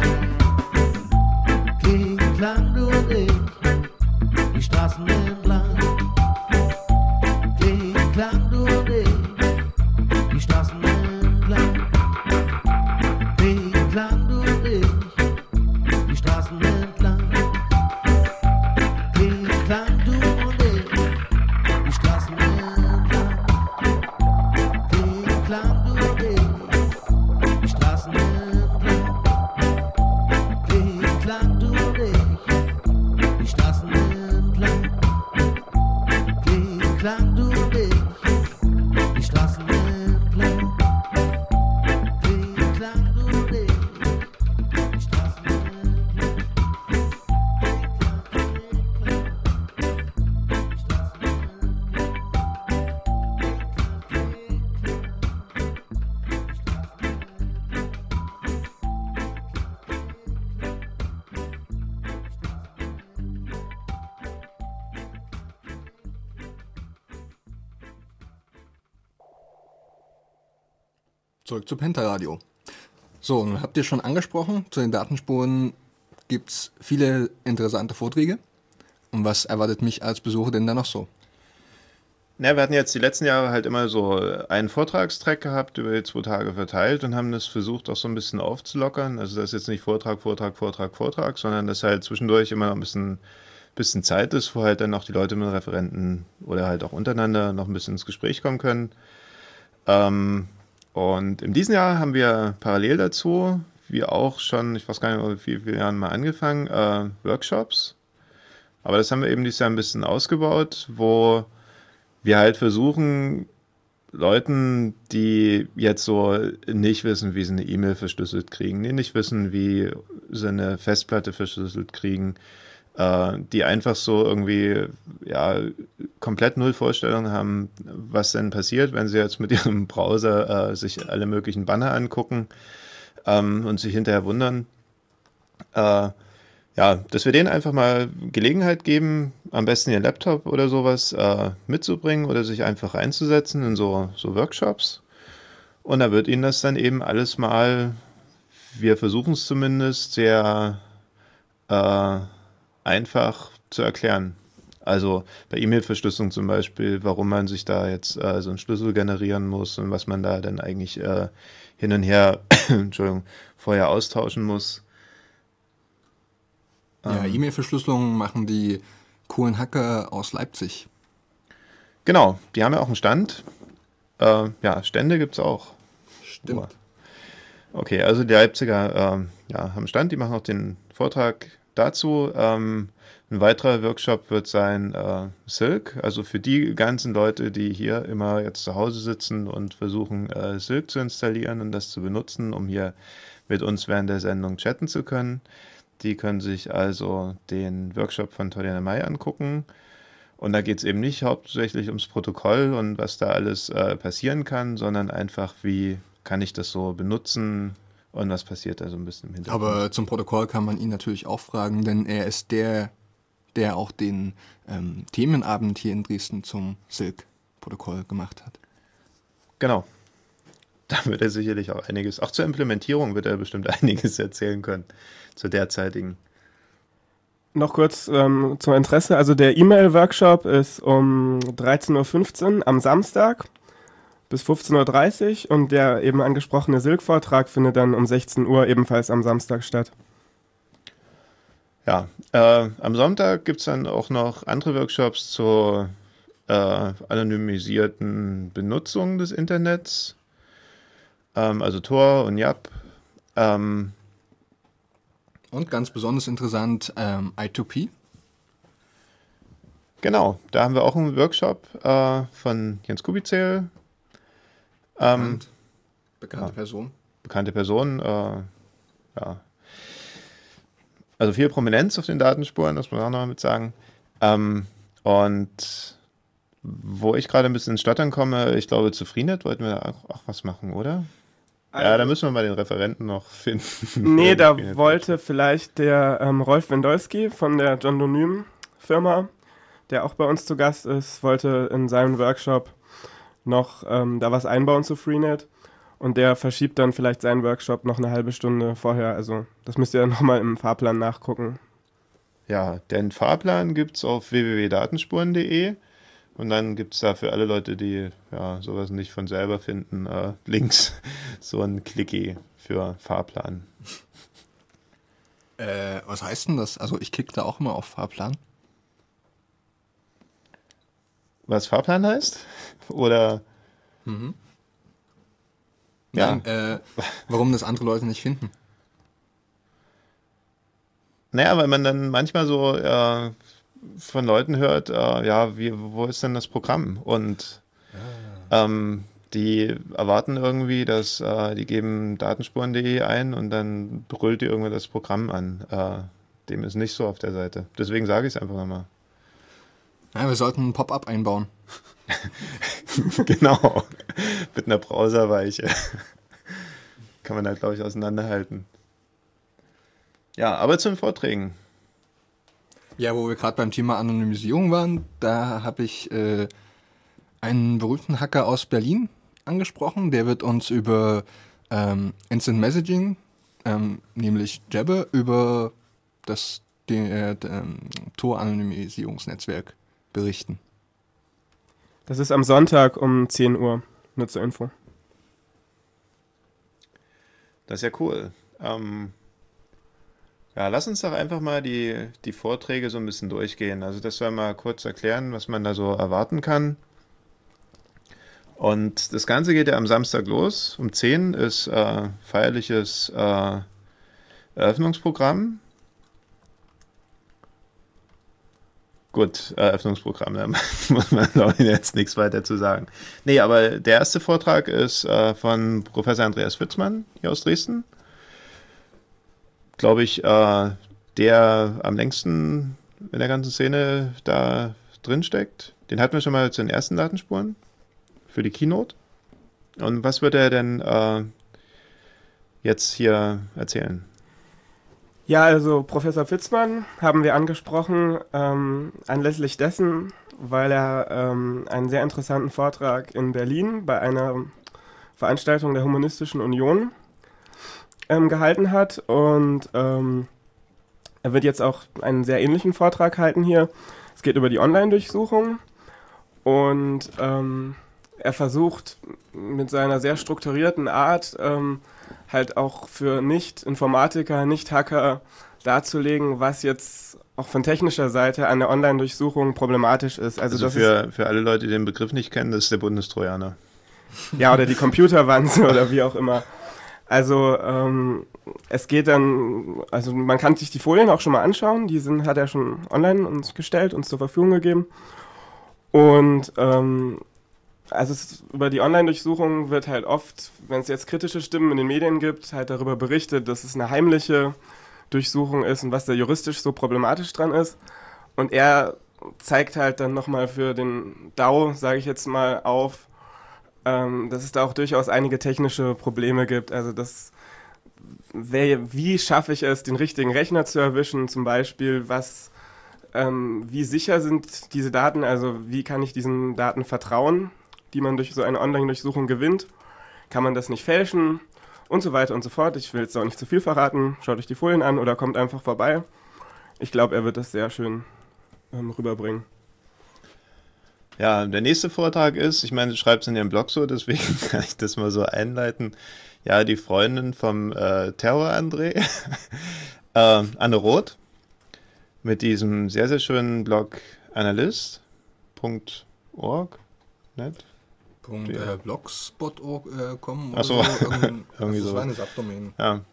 da. Kling, klang, du und ich, die Straßen entlang. Kling, klang, du und ich, die Straßen entlang. Kling, klang, du und ich, die Straßen entlang. Kling, klang, du und ich, die Straßen entlang. Kling, klang, du und ich, die Straßen entlang. Kling, klang, du und ich, die Straßen entlang. Kling, klang, du und ich, die Straßen entlang. Kling, klang, du und ich, die Straßen entlang. Zurück zu Pentaradio. So, nun habt ihr schon angesprochen, zu den Datenspuren gibt es viele interessante Vorträge. Und was erwartet mich als Besucher denn da noch so? Na, wir hatten jetzt die letzten Jahre halt immer so einen Vortragstrack gehabt, über die zwei Tage verteilt und haben das versucht auch so ein bisschen aufzulockern. Also das ist jetzt nicht Vortrag, Vortrag, Vortrag, Vortrag, sondern dass halt zwischendurch immer noch ein bisschen, bisschen Zeit ist, wo halt dann auch die Leute mit Referenten oder halt auch untereinander noch ein bisschen ins Gespräch kommen können. Ähm, und in diesem Jahr haben wir parallel dazu, wie auch schon, ich weiß gar nicht, vor wie vielen Jahren mal angefangen, äh, Workshops. Aber das haben wir eben dieses Jahr ein bisschen ausgebaut, wo wir halt versuchen, Leuten, die jetzt so nicht wissen, wie sie eine E-Mail verschlüsselt kriegen, die nicht wissen, wie sie eine Festplatte verschlüsselt kriegen, äh, die einfach so irgendwie ja komplett null Vorstellung haben, was denn passiert, wenn sie jetzt mit ihrem Browser äh, sich alle möglichen Banner angucken ähm, und sich hinterher wundern. Äh, Ja, dass wir denen einfach mal Gelegenheit geben, am besten ihren Laptop oder sowas äh, mitzubringen oder sich einfach reinzusetzen in so, so Workshops. Und da wird ihnen das dann eben alles mal, wir versuchen es zumindest, sehr äh, einfach zu erklären. Also bei E-Mail-Verschlüsselung zum Beispiel, warum man sich da jetzt äh, so einen Schlüssel generieren muss und was man da dann eigentlich äh, hin und her Entschuldigung, vorher austauschen muss. Ja, Ähm, E-Mail-Verschlüsselung machen die coolen Hacker aus Leipzig. Genau, die haben ja auch einen Stand. Äh, ja, Stände gibt es auch. Stimmt. Okay, also die Leipziger ähm, ja, haben einen Stand, die machen auch den Vortrag dazu. Ähm, ein weiterer Workshop wird sein äh, Silk, also für die ganzen Leute, die hier immer jetzt zu Hause sitzen und versuchen, äh, Silk zu installieren und das zu benutzen, um hier mit uns während der Sendung chatten zu können. Die können sich also den Workshop von Tolja May angucken. Und da geht es eben nicht hauptsächlich ums Protokoll und was da alles äh, passieren kann, sondern einfach, wie kann ich das so benutzen und was passiert da so ein bisschen im Hintergrund. Aber zum Protokoll kann man ihn natürlich auch fragen, denn er ist der, der auch den ähm, Themenabend hier in Dresden zum Silk-Protokoll gemacht hat. Genau. Da wird er sicherlich auch einiges, auch zur Implementierung wird er bestimmt einiges erzählen können, zur derzeitigen. Noch kurz ähm, zum Interesse. Also der E-Mail-Workshop ist um dreizehn Uhr fünfzehn am Samstag bis fünfzehn Uhr dreißig und der eben angesprochene Silk-Vortrag findet dann um sechzehn Uhr ebenfalls am Samstag statt. Ja, äh, am Sonntag gibt es dann auch noch andere Workshops zur äh, anonymisierten Benutzung des Internets, ähm, also Tor und Yap. Ähm, Und ganz besonders interessant, ähm, I zwei P. Genau, da haben wir auch einen Workshop äh, von Jens Kubizil. Ähm, Bekannte ja, Person. Bekannte Person, äh, ja. Also viel Prominenz auf den Datenspuren, das muss man auch noch mit sagen. Ähm, und wo ich gerade ein bisschen ins Stottern komme, ich glaube, zu Freenet wollten wir da auch, auch was machen, oder? Also, ja, da müssen wir mal den Referenten noch finden. Nee, da wollte vielleicht der ähm, Rolf Wendolski von der Jondonym-Firma, der auch bei uns zu Gast ist, wollte in seinem Workshop noch ähm, da was einbauen zu Freenet. Und der verschiebt dann vielleicht seinen Workshop noch eine halbe Stunde vorher. Also das müsst ihr dann nochmal im Fahrplan nachgucken. Ja, den Fahrplan gibt es auf w w w punkt datenspuren punkt d e und dann gibt es da für alle Leute, die ja sowas nicht von selber finden, äh, links so ein Clicky für Fahrplan. Äh, was heißt denn das? Also ich klicke da auch immer auf Fahrplan. Was Fahrplan heißt? Oder? Mhm. Ja. Nein, äh, warum das andere Leute nicht finden? Naja, weil man dann manchmal so äh, von Leuten hört, äh, ja, wie, wo ist denn das Programm? Und ah. ähm, die erwarten irgendwie, dass äh, die geben datenspuren punkt d e ein und dann brüllt die irgendwie das Programm an. Äh, dem ist nicht so auf der Seite. Deswegen sage ich es einfach nochmal. Ja, wir sollten ein Pop-up einbauen. Genau, mit einer Browserweiche. Kann man da, glaube ich, auseinanderhalten. Ja, aber zu den Vorträgen. Ja, wo wir gerade beim Thema Anonymisierung waren, da habe ich äh, einen berühmten Hacker aus Berlin angesprochen. Der wird uns über ähm, Instant Messaging, ähm, nämlich Jabber, über das den, äh, ähm, Tor-Anonymisierungsnetzwerk berichten. Das ist am Sonntag um zehn Uhr, nur zur Info. Das ist ja cool. Ähm, ja, lass uns doch einfach mal die, die Vorträge so ein bisschen durchgehen. Also, dass wir mal kurz erklären, was man da so erwarten kann. Und das Ganze geht ja am Samstag los. Um zehn ist äh, feierliches äh, Eröffnungsprogramm. Gut, Eröffnungsprogramm, da muss man, glaube ich, jetzt nichts weiter zu sagen. Nee, aber der erste Vortrag ist äh, von Professor Andreas Fützmann hier aus Dresden. Glaube ich, äh, der am längsten in der ganzen Szene da drin steckt. Den hatten wir schon mal zu den ersten Datenspuren für die Keynote. Und was wird er denn äh, jetzt hier erzählen? Ja, also Professor Fützmann haben wir angesprochen, ähm, anlässlich dessen, weil er ähm, einen sehr interessanten Vortrag in Berlin bei einer Veranstaltung der Humanistischen Union ähm, gehalten hat. Und ähm, er wird jetzt auch einen sehr ähnlichen Vortrag halten hier. Es geht über die Online-Durchsuchung und ähm, er versucht mit seiner sehr strukturierten Art ähm, halt auch für Nicht-Informatiker, Nicht-Hacker darzulegen, was jetzt auch von technischer Seite an der Online-Durchsuchung problematisch ist. Also, Also das für, ist, für alle Leute, die den Begriff nicht kennen, das ist der Bundestrojaner. ja, oder die Computerwanze oder wie auch immer. Also ähm, es geht dann, also man kann sich die Folien auch schon mal anschauen, die sind, hat er schon online uns gestellt, uns zur Verfügung gegeben. Und ähm, also es, über die Online-Durchsuchung wird halt oft, wenn es jetzt kritische Stimmen in den Medien gibt, halt darüber berichtet, dass es eine heimliche Durchsuchung ist und was da juristisch so problematisch dran ist. Und er zeigt halt dann nochmal für den D A O, sage ich jetzt mal, auf, ähm, dass es da auch durchaus einige technische Probleme gibt. Also das, wer, wie schaffe ich es, den richtigen Rechner zu erwischen, zum Beispiel, was, ähm, wie sicher sind diese Daten, also wie kann ich diesen Daten vertrauen, die man durch so eine Online-Durchsuchung gewinnt, kann man das nicht fälschen und so weiter und so fort. Ich will jetzt auch nicht zu viel verraten, schaut euch die Folien an oder kommt einfach vorbei. ich glaube, er wird das sehr schön ähm, rüberbringen. Ja, der nächste Vortrag ist, ich meine, du schreibst in ihrem Blog so, deswegen kann ich das mal so einleiten. Ja, die Freundin vom äh, Terror-André, äh, Anne Roth, mit diesem sehr, sehr schönen Blog analyst punkt org, net? Punkt, äh, blogspot punkt com Ach so, oder so. Irgendwie, irgendwie das so. war eine Subdomain. Ja.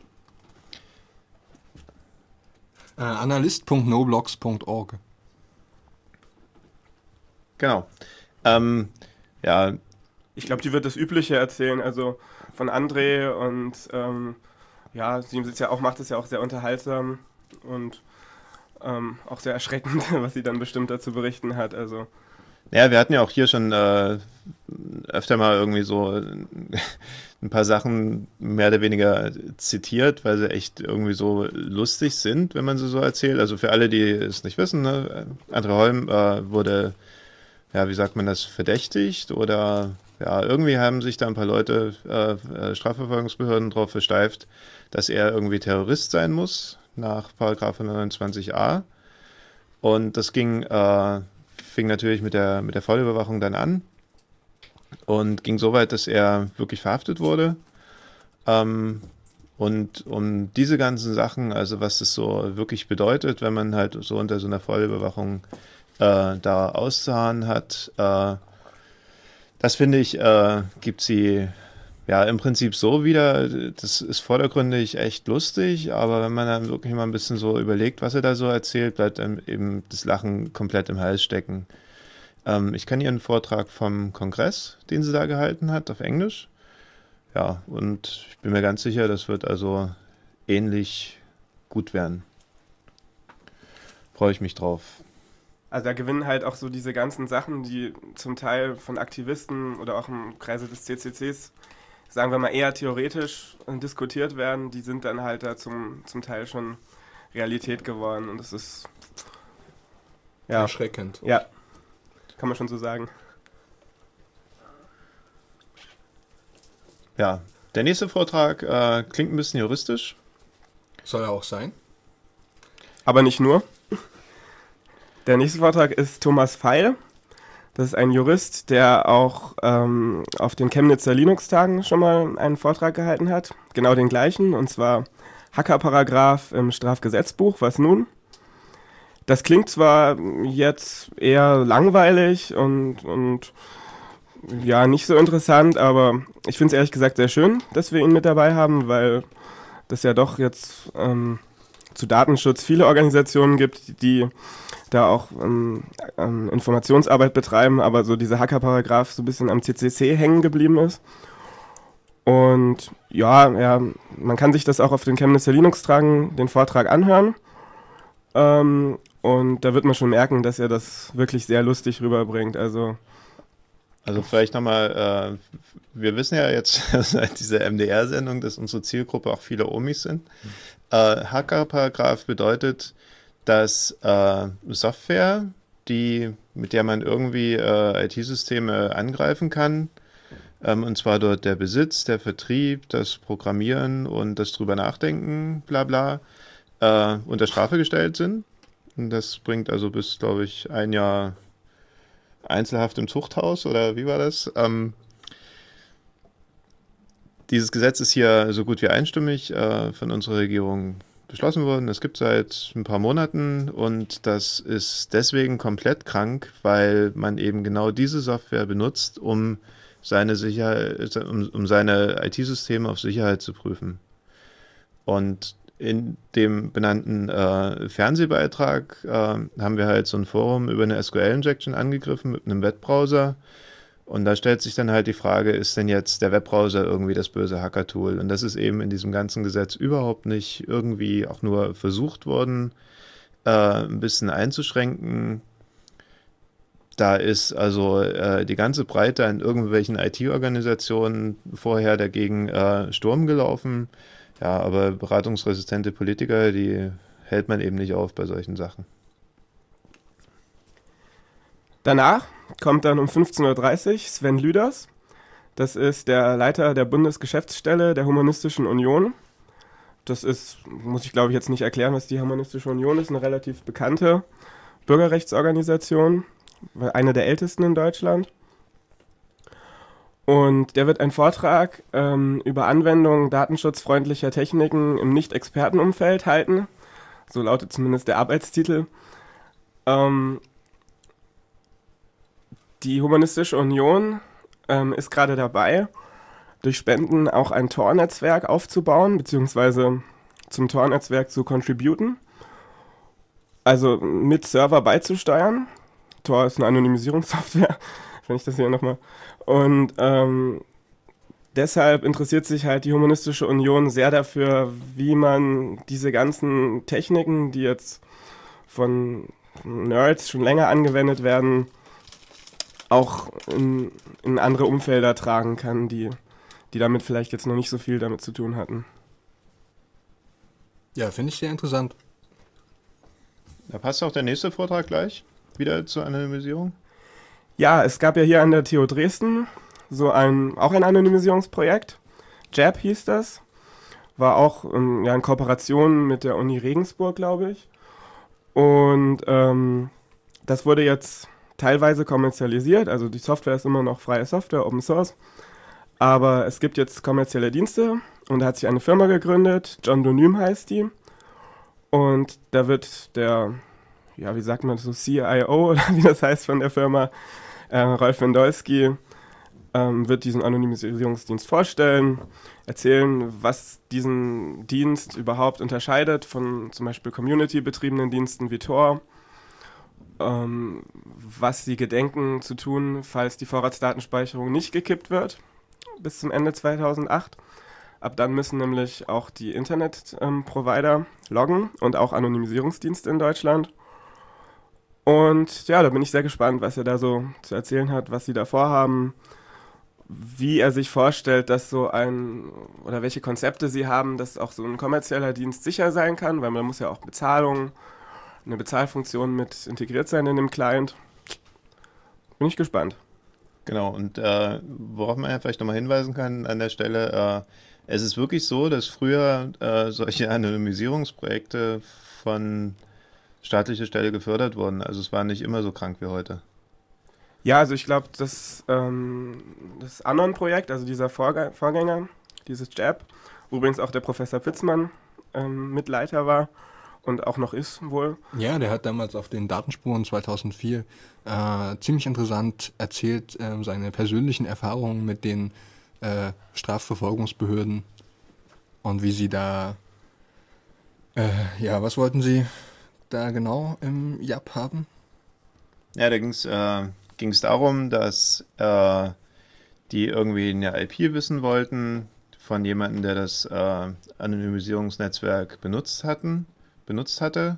Äh, analyst punkt noblogs punkt org. Genau. Ähm, ja. Ich glaube, die wird das Übliche erzählen, also von André und ähm, ja, sie ist ja auch, macht es ja auch sehr unterhaltsam und ähm, auch sehr erschreckend, was sie dann bestimmt dazu berichten hat. Also. Ja, wir hatten ja auch hier schon äh, öfter mal irgendwie so ein paar Sachen mehr oder weniger zitiert, weil sie echt irgendwie so lustig sind, wenn man sie so erzählt. Also für alle, die es nicht wissen, ne? André Holm äh, wurde, ja, wie sagt man das, verdächtigt oder ja, irgendwie haben sich da ein paar Leute, äh, Strafverfolgungsbehörden drauf versteift, dass er irgendwie Terrorist sein muss, nach Paragraph hundertneunundzwanzig a. Und das ging, äh, fing natürlich mit der, mit der Vollüberwachung dann an und ging so weit, dass er wirklich verhaftet wurde. Ähm, und um diese ganzen Sachen, also was das so wirklich bedeutet, wenn man halt so unter so einer Vollüberwachung äh, da auszuharren hat, äh, das finde ich, äh, gibt sie ja im Prinzip so wieder. Das ist vordergründig echt lustig, aber wenn man dann wirklich mal ein bisschen so überlegt, was er da so erzählt, bleibt einem eben das Lachen komplett im Hals stecken. Ähm, ich kenne ihren Vortrag vom Kongress, den sie da gehalten hat, auf Englisch. Ja, und ich bin mir ganz sicher, das wird also ähnlich gut werden. Freue ich mich drauf. Also da gewinnen halt auch so diese ganzen Sachen, die zum Teil von Aktivisten oder auch im Kreise des C C Cs, sagen wir mal, eher theoretisch diskutiert werden, die sind dann halt da zum, zum Teil schon Realität geworden und das ist ja, erschreckend. Ja, kann man schon so sagen. Ja, der nächste Vortrag äh, klingt ein bisschen juristisch. Soll er auch sein. Aber nicht nur. Der nächste Vortrag ist Thomas Feil. Das ist ein Jurist, der auch ähm, auf den Chemnitzer Linux-Tagen schon mal einen Vortrag gehalten hat. Genau den gleichen, und zwar Hackerparagraph im Strafgesetzbuch. Was nun? Das klingt zwar jetzt eher langweilig und, und ja, nicht so interessant, aber ich finde es ehrlich gesagt sehr schön, dass wir ihn mit dabei haben, weil das ja doch jetzt ähm, zu Datenschutz viele Organisationen gibt, die da auch ähm, ähm, Informationsarbeit betreiben, aber so dieser Hackerparagraph so ein bisschen am C C C hängen geblieben ist. Und ja, ja, man kann sich das auch auf den Chemnitzer Linux-Tagen, den Vortrag anhören. Ähm, und da wird man schon merken, dass er das wirklich sehr lustig rüberbringt. Also, also vielleicht nochmal, äh, wir wissen ja jetzt seit dieser M D R-Sendung, dass unsere Zielgruppe auch viele Omis sind. Mhm. Äh, Hackerparagraph bedeutet, dass äh, Software, die, mit der man irgendwie äh, I T-Systeme angreifen kann, ähm, und zwar dort der Besitz, der Vertrieb, das Programmieren und das drüber nachdenken, bla bla, äh, unter Strafe gestellt sind. Und das bringt also bis, glaube ich, ein Jahr Einzelhaft im Zuchthaus, oder wie war das? Ähm, dieses Gesetz ist hier so gut wie einstimmig äh, von unserer Regierung beschlossen worden. Das gibt es seit ein paar Monaten und das ist deswegen komplett krank, weil man eben genau diese Software benutzt, um seine Sicherheit, um, um seine I T-Systeme auf Sicherheit zu prüfen. Und in dem benannten äh, Fernsehbeitrag äh, haben wir halt so ein Forum über eine S Q L-Injection angegriffen mit einem Webbrowser. Und da stellt sich dann halt die Frage, ist denn jetzt der Webbrowser irgendwie das böse Hacker-Tool? Und das ist eben in diesem ganzen Gesetz überhaupt nicht irgendwie auch nur versucht worden, äh, ein bisschen einzuschränken. Da ist also äh, die ganze Breite an irgendwelchen I T-Organisationen vorher dagegen äh, Sturm gelaufen. Ja, aber beratungsresistente Politiker, die hält man eben nicht auf bei solchen Sachen. Danach kommt dann um fünfzehn Uhr dreißig Sven Lüders. Das ist der Leiter der Bundesgeschäftsstelle der Humanistischen Union. das ist, muss ich glaube ich jetzt nicht erklären, was die Humanistische Union ist, eine relativ bekannte Bürgerrechtsorganisation, eine der ältesten in Deutschland. Und der wird einen Vortrag ähm, über Anwendung datenschutzfreundlicher Techniken im Nicht-Expertenumfeld halten. So lautet zumindest der Arbeitstitel. Ähm, die Humanistische Union ähm, ist gerade dabei, durch Spenden auch ein Tor-Netzwerk aufzubauen, beziehungsweise zum Tor-Netzwerk zu contributen, also mit Server beizusteuern. Tor ist eine Anonymisierungssoftware, wenn ich das hier nochmal... Und ähm, deshalb interessiert sich halt die Humanistische Union sehr dafür, wie man diese ganzen Techniken, die jetzt von Nerds schon länger angewendet werden, auch in, in andere Umfelder tragen kann, die, die damit vielleicht jetzt noch nicht so viel damit zu tun hatten. Ja, finde ich sehr interessant. Da passt auch der nächste Vortrag gleich wieder zur Anonymisierung. Ja, es gab ja hier an der T U Dresden so ein, auch ein Anonymisierungsprojekt. Jab hieß das. War auch ähm, ja, in Kooperation mit der Uni Regensburg, glaube ich. Und ähm, das wurde jetzt teilweise kommerzialisiert. Also die Software ist immer noch freie Software, Open Source. Aber es gibt jetzt kommerzielle Dienste und da hat sich eine Firma gegründet. John Donym heißt die. Und da wird der, ja, wie sagt man so, C I O oder wie das heißt von der Firma, äh, Rolf Wendolski, ähm, wird diesen Anonymisierungsdienst vorstellen, erzählen, was diesen Dienst überhaupt unterscheidet von zum Beispiel Community-betriebenen Diensten wie Tor, ähm, was sie gedenken zu tun, falls die Vorratsdatenspeicherung nicht gekippt wird bis zum Ende zweitausendacht. Ab dann müssen nämlich auch die Internet-Provider ähm, loggen und auch Anonymisierungsdienste in Deutschland. Und ja, da bin ich sehr gespannt, was er da so zu erzählen hat, was sie da vorhaben, wie er sich vorstellt, dass so ein, oder welche Konzepte sie haben, dass auch so ein kommerzieller Dienst sicher sein kann, weil man muss ja auch Bezahlung, eine Bezahlfunktion mit integriert sein in dem Client. Bin ich gespannt. Genau, und äh, worauf man ja vielleicht nochmal hinweisen kann an der Stelle, äh, es ist wirklich so, dass früher äh, solche Anonymisierungsprojekte von staatlicher Stelle gefördert wurden. Also es war nicht immer so krank wie heute. Ja, also ich glaube, das, ähm, das Anon-Projekt, also dieser Vorg- Vorgänger, dieses Jab, wo übrigens auch der Professor Fitzmann ähm, Mitleiter war und auch noch ist wohl. Ja, der hat damals auf den Datenspuren zweitausendvier äh, ziemlich interessant erzählt, äh, seine persönlichen Erfahrungen mit den äh, Strafverfolgungsbehörden und wie sie da, äh, ja, was wollten sie da genau im Jab haben? Ja, da ging es äh, ging's darum, dass äh, die irgendwie eine I P wissen wollten von jemandem, der das äh, Anonymisierungsnetzwerk benutzt hatten, benutzt hatte.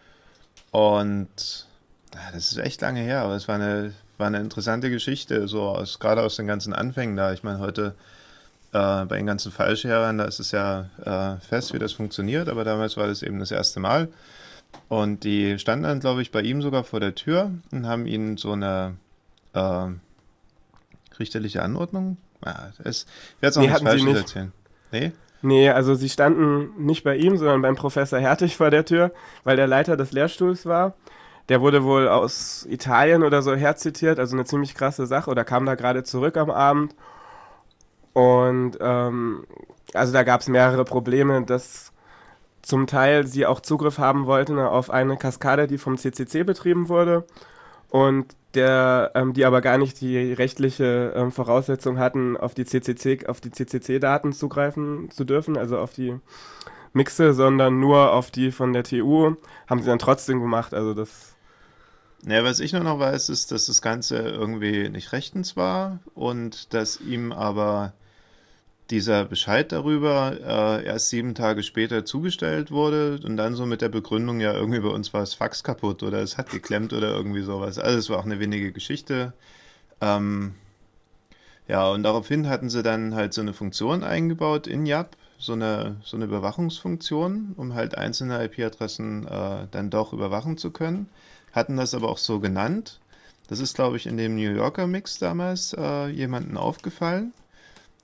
Und ja, das ist echt lange her, aber es war eine, war eine interessante Geschichte, so aus, gerade aus den ganzen Anfängen da. Ich meine, heute äh, bei den ganzen Fallsharern, da ist es ja äh, fest, wie das funktioniert, aber damals war das eben das erste Mal. Und die standen dann, glaube ich, bei ihm sogar vor der Tür und haben ihnen so eine äh, richterliche Anordnung. Ja, es, ich werde es auch Nee, nicht hatten sie Falsches nicht. erzählen. Nee? Nee, also sie standen nicht bei ihm, sondern beim Professor Hertig vor der Tür, weil der Leiter des Lehrstuhls war. Der wurde wohl aus Italien oder so herzitiert, also eine ziemlich krasse Sache, oder kam da gerade zurück am Abend. Und ähm, also da gab es mehrere Probleme, dass zum Teil sie auch Zugriff haben wollten auf eine Kaskade, die vom C C C betrieben wurde und der, ähm, die aber gar nicht die rechtliche ähm, Voraussetzung hatten, auf die C C C, auf die C C C-Daten zugreifen zu dürfen, also auf die Mixe, sondern nur auf die von der T U, haben sie dann trotzdem gemacht, also das... Ja, was ich nur noch weiß, ist, dass das Ganze irgendwie nicht rechtens war und dass ihm aber dieser Bescheid darüber äh, erst sieben Tage später zugestellt wurde und dann so mit der Begründung, ja, irgendwie bei uns war das Fax kaputt oder es hat geklemmt oder irgendwie sowas. Also es war auch eine wenige Geschichte. Ähm, ja, und daraufhin hatten sie dann halt so eine Funktion eingebaut in Jab, so eine, so eine Überwachungsfunktion, um halt einzelne I P-Adressen äh, dann doch überwachen zu können. Hatten das aber auch so genannt. Das ist, glaube ich, in dem New Yorker Mix damals äh, jemandem aufgefallen.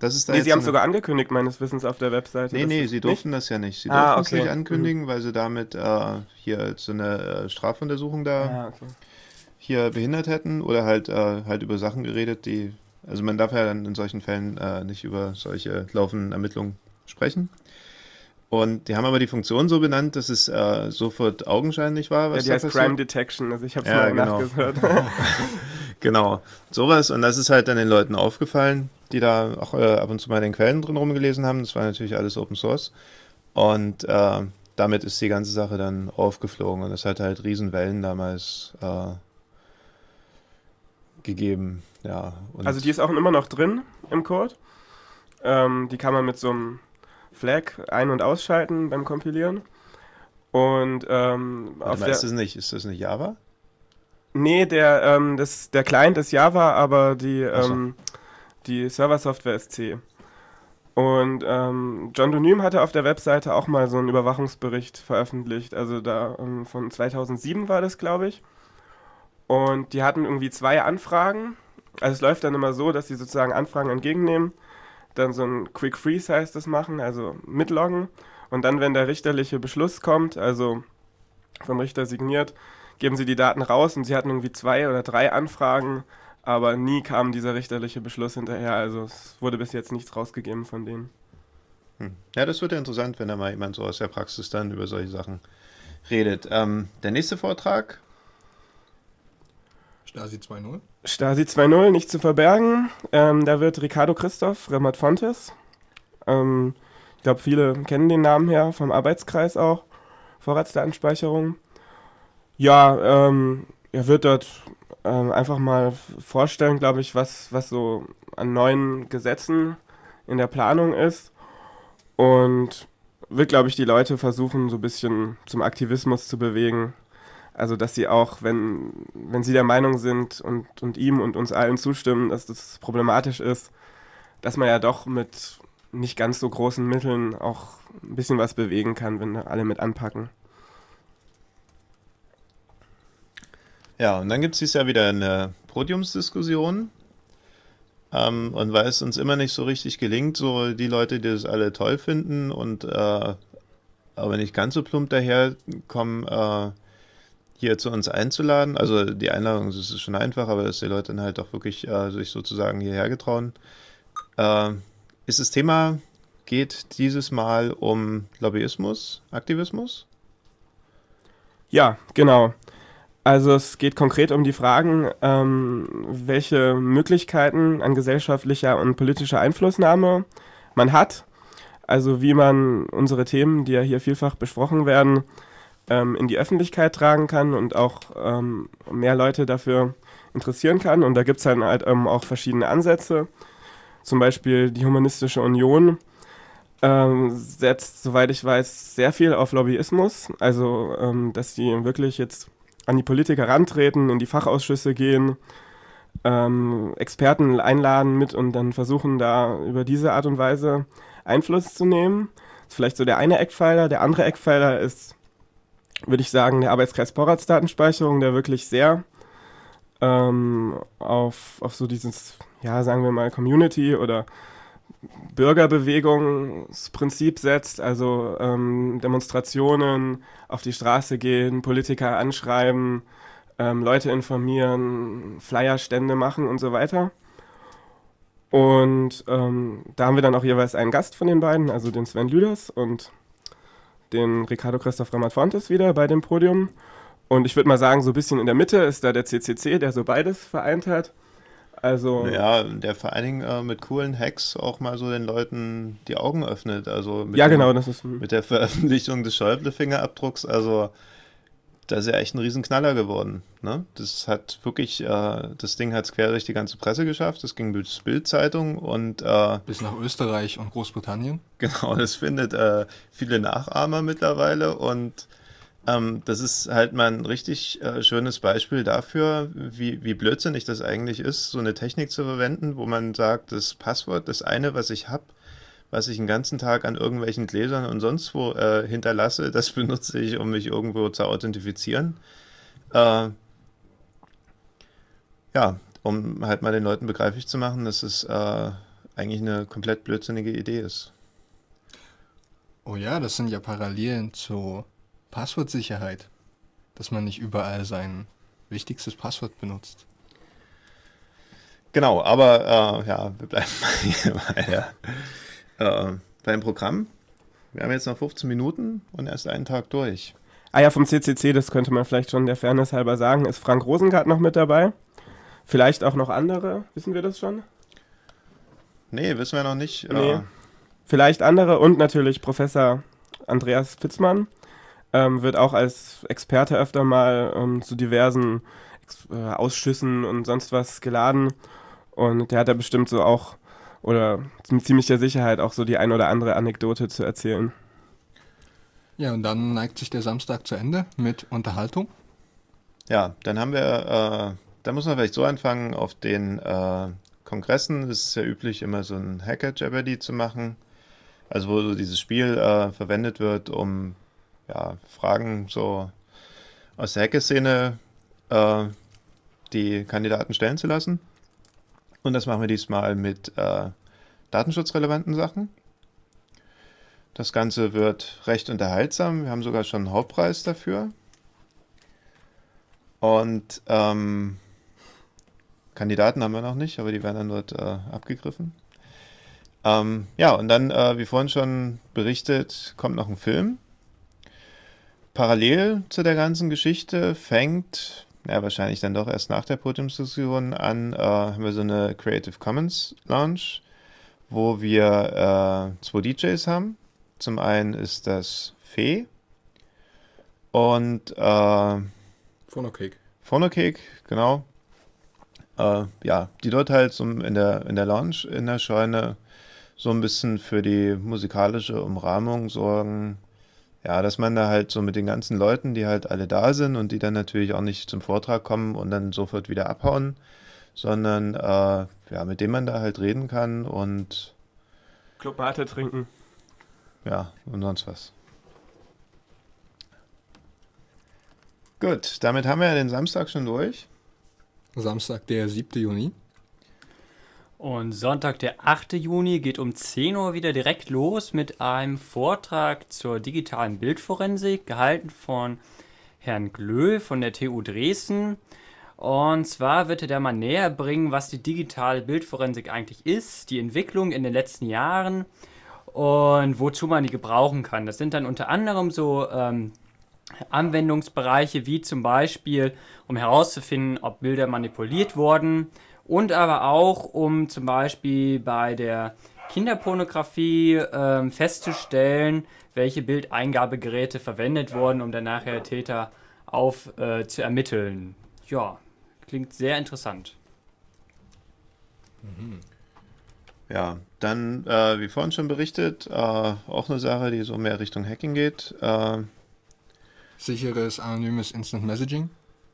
Das ist da Nee, jetzt sie haben eine- sogar angekündigt, meines Wissens, auf der Webseite. Nee, dass nee, es sie durften das ja nicht. Sie Ah, durften es okay. nicht ankündigen, weil sie damit äh, hier so eine äh, Strafuntersuchung da Ah, okay. hier behindert hätten oder halt, äh, halt über Sachen geredet, die, also man darf ja dann in solchen Fällen äh, nicht über solche laufenden Ermittlungen sprechen. Und die haben aber die Funktion so benannt, dass es äh, sofort augenscheinlich war, Ja, was die da heißt passiert. Crime Detection, also ich habe es Ja, mal genau. nachgehört. Genau, sowas. Und das ist halt dann den Leuten aufgefallen, die da auch äh, ab und zu mal in den Quellen drin rumgelesen haben. Das war natürlich alles Open Source. Und äh, damit ist die ganze Sache dann aufgeflogen. Und das hat halt Riesenwellen damals äh, gegeben. Ja, und Also die ist auch immer noch drin im Code. Ähm, die kann man mit so einem Flag ein- und ausschalten beim Kompilieren. Und ähm, Warte auf mal, der... ist das nicht, ist das nicht Java? Nee, der, ähm, das, der Client ist Java, aber die, Ach so. ähm, die Server-Software ist C. Und ähm, John Donym hatte auf der Webseite auch mal so einen Überwachungsbericht veröffentlicht. Also da ähm, von zweitausendsieben war das, glaube ich. Und die hatten irgendwie zwei Anfragen. Also es läuft dann immer so, dass sie sozusagen Anfragen entgegennehmen, dann so ein Quick Freeze heißt das machen, also mitloggen. Und dann, wenn der richterliche Beschluss kommt, also vom Richter signiert, geben sie die Daten raus. Und sie hatten irgendwie zwei oder drei Anfragen, aber nie kam dieser richterliche Beschluss hinterher. Also es wurde bis jetzt nichts rausgegeben von denen. Hm. Ja, das wird ja interessant, wenn da mal jemand so aus der Praxis dann über solche Sachen redet. Ähm, der nächste Vortrag. Stasi zwei null. Stasi zwei null, nicht zu verbergen. Ähm, da wird Ricardo Christoph Remat Fontes. Ähm, ich glaube, viele kennen den Namen her, vom Arbeitskreis auch. Vorratsdatenspeicherung. Ja, ähm, er wird dort ähm, einfach mal vorstellen, glaube ich, was, was so an neuen Gesetzen in der Planung ist. Und wird, glaube ich, die Leute versuchen, so ein bisschen zum Aktivismus zu bewegen. Also, dass sie auch, wenn, wenn sie der Meinung sind und, und ihm und uns allen zustimmen, dass das problematisch ist, dass man ja doch mit nicht ganz so großen Mitteln auch ein bisschen was bewegen kann, wenn da alle mit anpacken. Ja, und dann gibt es dieses Jahr wieder eine Podiumsdiskussion. Ähm, und weil es uns immer nicht so richtig gelingt, so die Leute, die das alle toll finden und äh, aber nicht ganz so plump daherkommen, äh, hier zu uns einzuladen. Also die Einladung das ist schon einfach, aber dass die Leute dann halt auch wirklich äh, sich sozusagen hierher getrauen. Äh, ist das Thema, geht dieses Mal um Lobbyismus, Aktivismus? Ja, genau. Also es geht konkret um die Fragen, ähm, welche Möglichkeiten an gesellschaftlicher und politischer Einflussnahme man hat. Also wie man unsere Themen, die ja hier vielfach besprochen werden, ähm, in die Öffentlichkeit tragen kann und auch ähm, mehr Leute dafür interessieren kann. Und da gibt es dann halt ähm, auch verschiedene Ansätze. Zum Beispiel die Humanistische Union ähm, setzt, soweit ich weiß, sehr viel auf Lobbyismus. Also ähm, dass die wirklich jetzt an die Politiker rantreten, in die Fachausschüsse gehen, ähm, Experten einladen mit und dann versuchen da über diese Art und Weise Einfluss zu nehmen. Das ist vielleicht so der eine Eckpfeiler. Der andere Eckpfeiler ist, würde ich sagen, der Arbeitskreis Vorratsdatenspeicherung, der wirklich sehr ähm, auf, auf so dieses, ja, sagen wir mal, Community- oder Bürgerbewegungsprinzip setzt, also ähm, Demonstrationen, auf die Straße gehen, Politiker anschreiben, ähm, Leute informieren, Flyerstände machen und so weiter. Und ähm, da haben wir dann auch jeweils einen Gast von den beiden, also den Sven Lüders und den Ricardo Christoph Remat Fontes wieder bei dem Podium. Und ich würde mal sagen, so ein bisschen in der Mitte ist da der C C C, der so beides vereint hat. Also Ja, der vor allen Dingen äh, mit coolen Hacks auch mal so den Leuten die Augen öffnet. Also mit Ja, dem, genau, das ist- mit der Veröffentlichung des Schäuble-Fingerabdrucks, also das ist ja echt ein Riesenknaller geworden. Ne? Das hat wirklich, äh, das Ding hat es quer durch die ganze Presse geschafft. Das ging bis Bild-Zeitung und äh, bis nach Österreich und Großbritannien. Genau, das findet äh, viele Nachahmer mittlerweile und ähm, das ist halt mal ein richtig äh, schönes Beispiel dafür, wie, wie blödsinnig das eigentlich ist, so eine Technik zu verwenden, wo man sagt, das Passwort, das eine, was ich habe, was ich den ganzen Tag an irgendwelchen Gläsern und sonst wo äh, hinterlasse, das benutze ich, um mich irgendwo zu authentifizieren. Äh, ja, um halt mal den Leuten begreiflich zu machen, dass es äh, eigentlich eine komplett blödsinnige Idee ist. Oh ja, das sind ja Parallelen zur Passwortsicherheit, dass man nicht überall sein wichtigstes Passwort benutzt. Genau, aber äh, ja, wir bleiben mal hier bei der, äh, beim Programm. Wir haben jetzt noch fünfzehn Minuten und erst einen Tag durch. Ah ja, vom C C C, das könnte man vielleicht schon der Fairness halber sagen, ist Frank Rosengart noch mit dabei. Vielleicht auch noch andere, wissen wir das schon? Nee, wissen wir noch nicht. Nee. Äh, Vielleicht andere und natürlich Professor Andreas Fitzmann ähm, wird auch als Experte öfter mal ähm, zu diversen Ex- äh, Ausschüssen und sonst was geladen. Und der hat da bestimmt so auch, oder mit ziemlicher Sicherheit auch so die ein oder andere Anekdote zu erzählen. Ja, und dann neigt sich der Samstag zu Ende mit Unterhaltung. Ja, dann haben wir, äh, da muss man vielleicht so anfangen, auf den äh, Kongressen ist es ja üblich, immer so ein Hacker-Jeopardy zu machen. Also wo so dieses Spiel äh, verwendet wird, um ja, Fragen so aus der Hacker-Szene äh, die Kandidaten stellen zu lassen. Und das machen wir diesmal mit äh, datenschutzrelevanten Sachen. Das Ganze wird recht unterhaltsam. Wir haben sogar schon einen Hauptpreis dafür. Und ähm, Kandidaten haben wir noch nicht, aber die werden dann dort äh, abgegriffen. Ähm, ja, und dann, äh, wie vorhin schon berichtet, kommt noch ein Film. Parallel zu der ganzen Geschichte fängt, ja, wahrscheinlich dann doch erst nach der Podiumsdiskussion an, äh, haben wir so eine Creative Commons Lounge, wo wir äh, zwei D Js haben. Zum einen ist das Fee und äh, Phonocake. Phonocake, genau. Äh, ja, die dort halt so in der, in der Lounge, in der Scheune so ein bisschen für die musikalische Umrahmung sorgen. Ja, dass man da halt so mit den ganzen Leuten, die halt alle da sind und die dann natürlich auch nicht zum Vortrag kommen und dann sofort wieder abhauen, sondern äh, ja, mit denen man da halt reden kann und Club Mate trinken. Ja, und sonst was. Gut, damit haben wir ja den Samstag schon durch. Samstag, der siebte Juni. Und Sonntag, der achte Juni, geht um zehn Uhr wieder direkt los mit einem Vortrag zur digitalen Bildforensik, gehalten von Herrn Glö von der T U Dresden. Und zwar wird er da mal näher bringen, was die digitale Bildforensik eigentlich ist, die Entwicklung in den letzten Jahren und wozu man die gebrauchen kann. Das sind dann unter anderem so ähm, Anwendungsbereiche wie zum Beispiel, um herauszufinden, ob Bilder manipuliert wurden, und aber auch, um zum Beispiel bei der Kinderpornografie ähm, festzustellen, welche Bildeingabegeräte verwendet wurden, um dann nachher Täter auf äh, zu ermitteln. Ja, klingt sehr interessant. Mhm. Ja, dann, äh, wie vorhin schon berichtet, äh, auch eine Sache, die so mehr Richtung Hacking geht. Äh, Sicheres, anonymes Instant Messaging.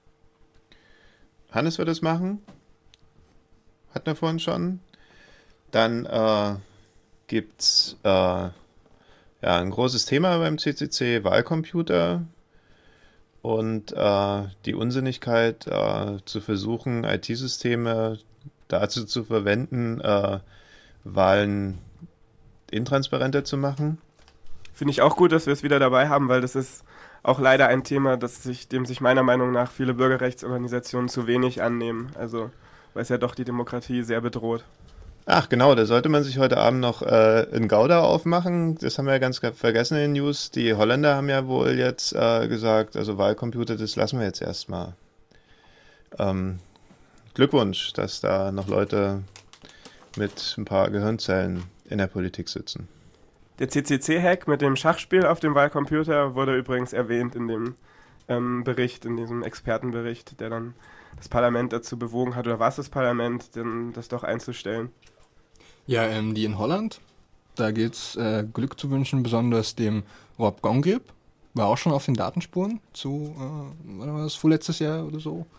Hannes wird es machen. Hatten wir vorhin schon. Dann äh, gibt es äh, ja, ein großes Thema beim C C C, Wahlcomputer und äh, die Unsinnigkeit äh, zu versuchen, I T-Systeme dazu zu verwenden, äh, Wahlen intransparenter zu machen. Finde ich auch gut, dass wir es wieder dabei haben, weil das ist auch leider ein Thema, das sich, dem sich meiner Meinung nach viele Bürgerrechtsorganisationen zu wenig annehmen. Also weil es ja doch die Demokratie sehr bedroht. Ach genau, da sollte man sich heute Abend noch äh, in Gouda aufmachen. Das haben wir ja ganz vergessen in den News. Die Holländer haben ja wohl jetzt äh, gesagt, also Wahlcomputer, das lassen wir jetzt erstmal. Ähm, Glückwunsch, dass da noch Leute mit ein paar Gehirnzellen in der Politik sitzen. Der C C C-Hack mit dem Schachspiel auf dem Wahlcomputer wurde übrigens erwähnt in dem ähm, Bericht, in diesem Expertenbericht, der dann das Parlament dazu bewogen hat, oder war es das Parlament, denn das doch einzustellen? Ja, ähm, die in Holland, da gilt es äh, Glück zu wünschen, besonders dem Rob Gongrip, war auch schon auf den Datenspuren zu, äh, wann war das, vorletztes Jahr oder so.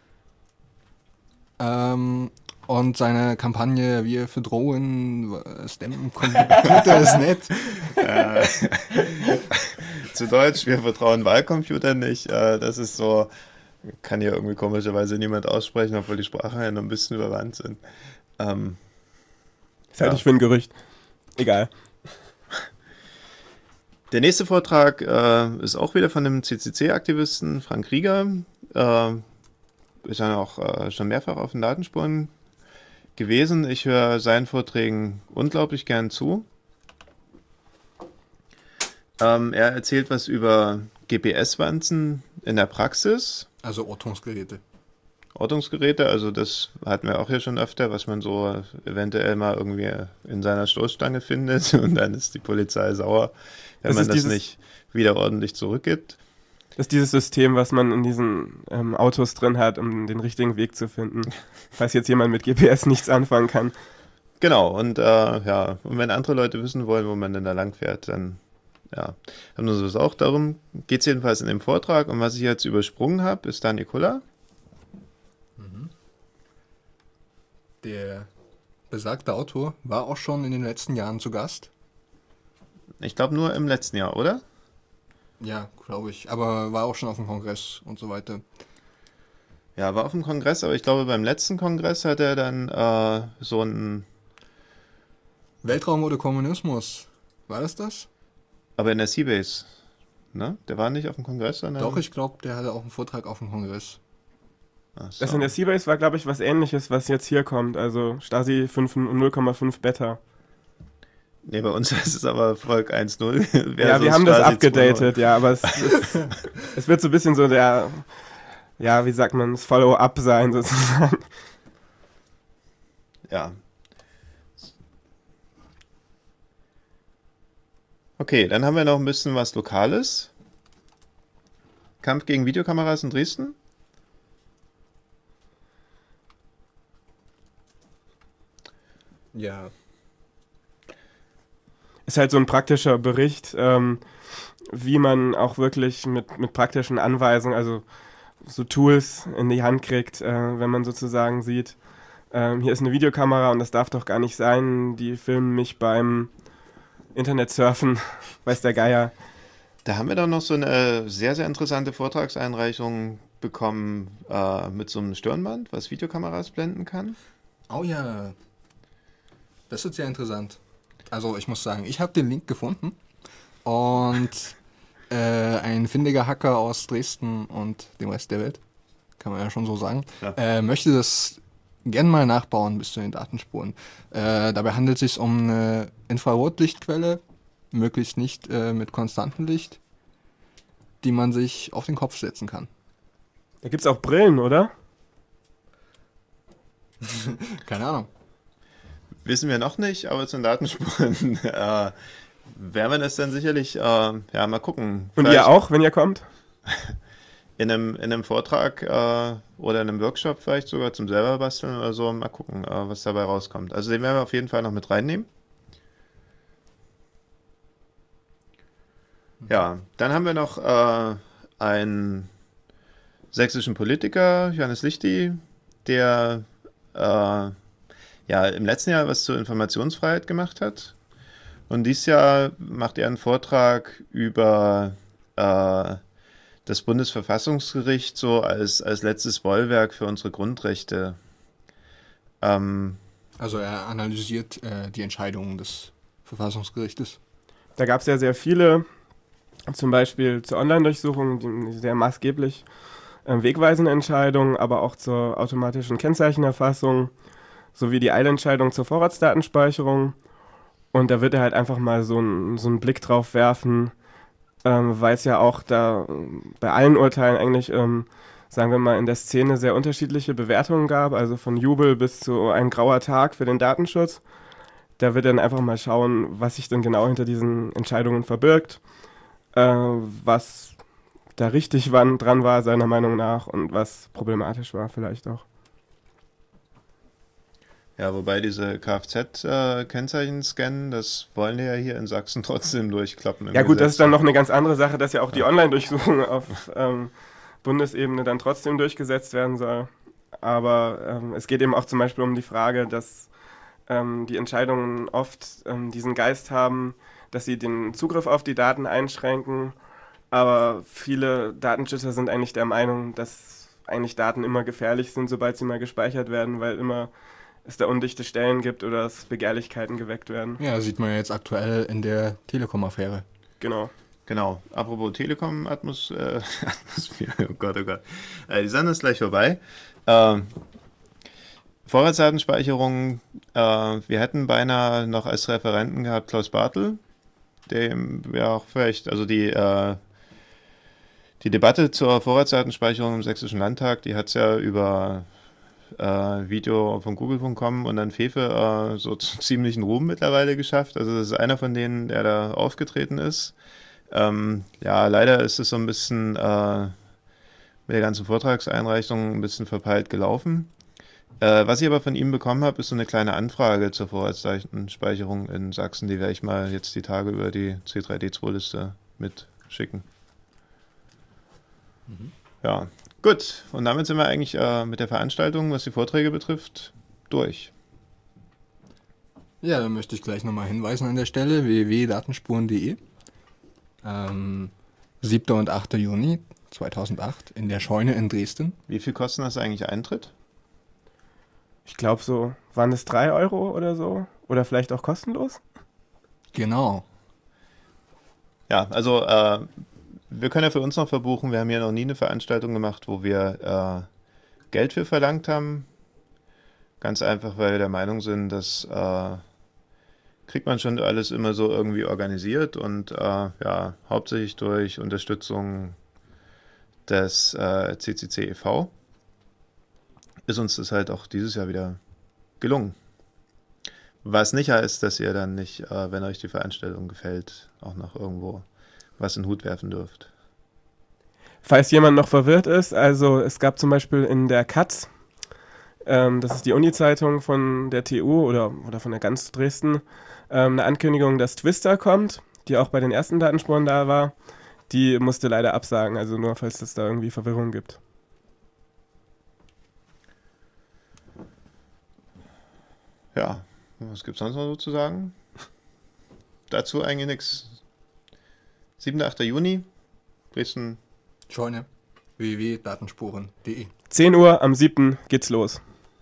Ähm, und seine Kampagne Wir verdrohen, Stemmen, Computer ist nett. Äh, zu Deutsch, wir vertrauen Wahlcomputer nicht, äh, das ist so... Kann hier irgendwie komischerweise niemand aussprechen, obwohl die Sprachen ja noch ein bisschen überwandt sind. Ähm, Das halte Ja. ich für ein Gerücht. Egal. Der nächste Vortrag äh, ist auch wieder von einem C C C-Aktivisten, Frank Rieger. Äh, ist ja auch äh, schon mehrfach auf den Datenspuren gewesen. Ich höre seinen Vorträgen unglaublich gern zu. Ähm, er erzählt was über G P S-Wanzen in der Praxis. Also Ortungsgeräte. Ortungsgeräte, also das hatten wir auch hier schon öfter, was man so eventuell mal irgendwie in seiner Stoßstange findet und dann ist die Polizei sauer, wenn Das man ist das dieses- nicht wieder ordentlich zurückgibt. Das ist dieses System, was man in diesen ähm, Autos drin hat, um den richtigen Weg zu finden. Falls jetzt jemand mit G P S nichts anfangen kann. Genau, und äh, ja, und wenn andere Leute wissen wollen, wo man denn da lang fährt, dann ja, haben wir sowas auch. Darum geht es jedenfalls in dem Vortrag. Und was ich jetzt übersprungen habe, ist da Nicola. Der besagte Autor war auch schon in den letzten Jahren zu Gast. Ich glaube nur im letzten Jahr, oder? Ja, glaube ich. Aber war auch schon auf dem Kongress und so weiter. Ja, war auf dem Kongress, aber ich glaube, beim letzten Kongress hat er dann äh, so ein... Weltraum oder Kommunismus? War das das? Aber in der Seabase, ne? Der war nicht auf dem Kongress, sondern... Doch, ich glaube, der hatte auch einen Vortrag auf dem Kongress. Ach so. Das in der Seabase war, glaube ich, was Ähnliches, was jetzt hier kommt. Also Stasi fünf null Komma fünf Beta. Nee, bei uns ist es aber Volk eins null. Ja, wir haben das abgedatet, ja, aber es, es, es wird so ein bisschen so der, ja, wie sagt man, das Follow-up sein sozusagen. Ja. Okay, dann haben wir noch ein bisschen was Lokales. Kampf gegen Videokameras in Dresden. Ja. Ist halt so ein praktischer Bericht, ähm, wie man auch wirklich mit, mit praktischen Anweisungen, also so Tools in die Hand kriegt, äh, wenn man sozusagen sieht, ähm, hier ist eine Videokamera und das darf doch gar nicht sein, die filmen mich beim Internetsurfen, weiß der Geier. Da haben wir dann noch so eine sehr, sehr interessante Vortragseinreichung bekommen äh, mit so einem Stirnband, was Videokameras blenden kann. Oh ja. Das ist sehr interessant. Also ich muss sagen, ich habe den Link gefunden und äh, ein findiger Hacker aus Dresden und dem Rest der Welt, kann man ja schon so sagen, Ja. äh, möchte das gern mal nachbauen bis zu den Datenspuren. Äh, dabei handelt es sich um eine Infrarotlichtquelle, möglichst nicht äh, mit konstantem Licht, die man sich auf den Kopf setzen kann. Da gibt's auch Brillen, oder? Keine Ahnung. Wissen wir noch nicht, aber zu den Datenspuren äh, werden wir das dann sicherlich, äh, ja, mal gucken. Und Vielleicht ihr auch, wenn ihr kommt? In einem, in einem Vortrag äh, oder in einem Workshop vielleicht sogar zum selber basteln oder so, mal gucken, äh, was dabei rauskommt. Also den werden wir auf jeden Fall noch mit reinnehmen. Ja, dann haben wir noch äh, einen sächsischen Politiker, Johannes Lichti, der äh, ja im letzten Jahr was zur Informationsfreiheit gemacht hat. Und dieses Jahr macht er einen Vortrag über äh, das Bundesverfassungsgericht so als, als letztes Bollwerk für unsere Grundrechte. Ähm, Also er analysiert äh, die Entscheidungen des Verfassungsgerichtes. Da gab es ja sehr viele, zum Beispiel zur Online-Durchsuchung, die sehr maßgeblich äh, wegweisende Entscheidungen, aber auch zur automatischen Kennzeichenerfassung, sowie die Eilentscheidung zur Vorratsdatenspeicherung. Und da wird er halt einfach mal so, ein, so einen Blick drauf werfen, ähm, weil es ja auch da bei allen Urteilen eigentlich, ähm, sagen wir mal, in der Szene sehr unterschiedliche Bewertungen gab, also von Jubel bis zu ein grauer Tag für den Datenschutz. Da wird er dann einfach mal schauen, was sich denn genau hinter diesen Entscheidungen verbirgt, äh, was da richtig wann dran war, seiner Meinung nach, und was problematisch war vielleicht auch. ja, wobei diese Kfz-Kennzeichen-Scannen, das wollen die ja hier in Sachsen trotzdem durchklappen. im Ja gut, das Gesetz. ist dann noch eine ganz andere Sache, dass ja auch die Online-Durchsuchung auf ähm, Bundesebene dann trotzdem durchgesetzt werden soll. Aber ähm, es geht eben auch zum Beispiel um die Frage, dass ähm, die Entscheidungen oft ähm, diesen Geist haben, dass sie den Zugriff auf die Daten einschränken. Aber viele Datenschützer sind eigentlich der Meinung, dass eigentlich Daten immer gefährlich sind, sobald sie mal gespeichert werden, weil immer es da undichte Stellen gibt oder dass Begehrlichkeiten geweckt werden. Ja, sieht man ja jetzt aktuell in der Telekom-Affäre. Genau. Genau. Apropos Telekom-Atmos äh, Atmosphäre, oh Gott, oh Gott. Äh, die Sendung ist gleich vorbei. Ähm, Vorratsdatenspeicherung, äh, wir hätten beinahe noch als Referenten gehabt Klaus Bartel, dem wir auch vielleicht, also die, äh, die Debatte zur Vorratsdatenspeicherung im Sächsischen Landtag, die hat es ja über äh, Video von google punkt com und dann Fefe äh, so zu ziemlichen Ruhm mittlerweile geschafft. Also das ist einer von denen, der da aufgetreten ist. Ähm, ja, leider ist es so ein bisschen äh, mit der ganzen Vortragseinreichung ein bisschen verpeilt gelaufen. Äh, was ich aber von ihm bekommen habe, ist so eine kleine Anfrage zur Vorratsdatenspeicherung in Sachsen. Die werde ich mal jetzt die Tage über die C drei D zwei Liste mitschicken. Mhm. Ja, gut. Und damit sind wir eigentlich äh, mit der Veranstaltung, was die Vorträge betrifft, durch. Ja, dann möchte ich gleich nochmal hinweisen an der Stelle, w w w punkt datenspuren punkt de. Ähm, siebter und achter Juni zweitausendacht in der Scheune in Dresden. Wie viel kostet das eigentlich Eintritt? Ich glaube so, waren es drei Euro oder so? Oder vielleicht auch kostenlos? Genau. Ja, also äh, wir können ja für uns noch verbuchen. Wir haben ja noch nie eine Veranstaltung gemacht, wo wir äh, Geld für verlangt haben. Ganz einfach, weil wir der Meinung sind, dass äh, kriegt man schon alles immer so irgendwie organisiert und äh, ja, hauptsächlich durch Unterstützung des äh, C C C e V ist uns das halt auch dieses Jahr wieder gelungen. Was nicht heißt, dass ihr dann nicht, äh, wenn euch die Veranstaltung gefällt, auch noch irgendwo was in den Hut werfen dürft. Falls jemand noch verwirrt ist, also es gab zum Beispiel in der Katz, ähm, das ist die Uni-Zeitung von der T U oder, oder von der ganz Dresden, ähm, eine Ankündigung, dass Twister kommt, die auch bei den ersten Datenspuren da war. Die musste leider absagen, also nur falls es da irgendwie Verwirrung gibt. Ja, was gibt es sonst noch so zu sagen? Dazu eigentlich nichts. siebter und achter Juni, Dresden. Scheune, w w w punkt datenspuren punkt de. zehn Uhr am siebten geht's los.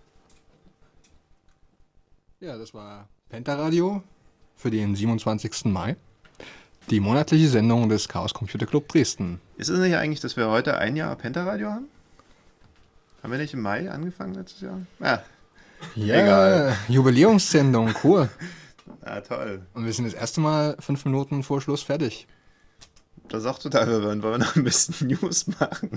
Ja, das war Pentaradio für den siebenundzwanzigsten Mai. Die monatliche Sendung des Chaos Computer Club Dresden. Ist es nicht eigentlich, dass wir heute ein Jahr Pentaradio haben? Haben wir nicht im Mai angefangen letztes Jahr? Ah, ja, egal. Jubiläumssendung, cool. Ah, toll. Und wir sind das erste Mal fünf Minuten vor Schluss fertig. Das ist auch total verwirrend. Wollen wir noch ein bisschen News machen?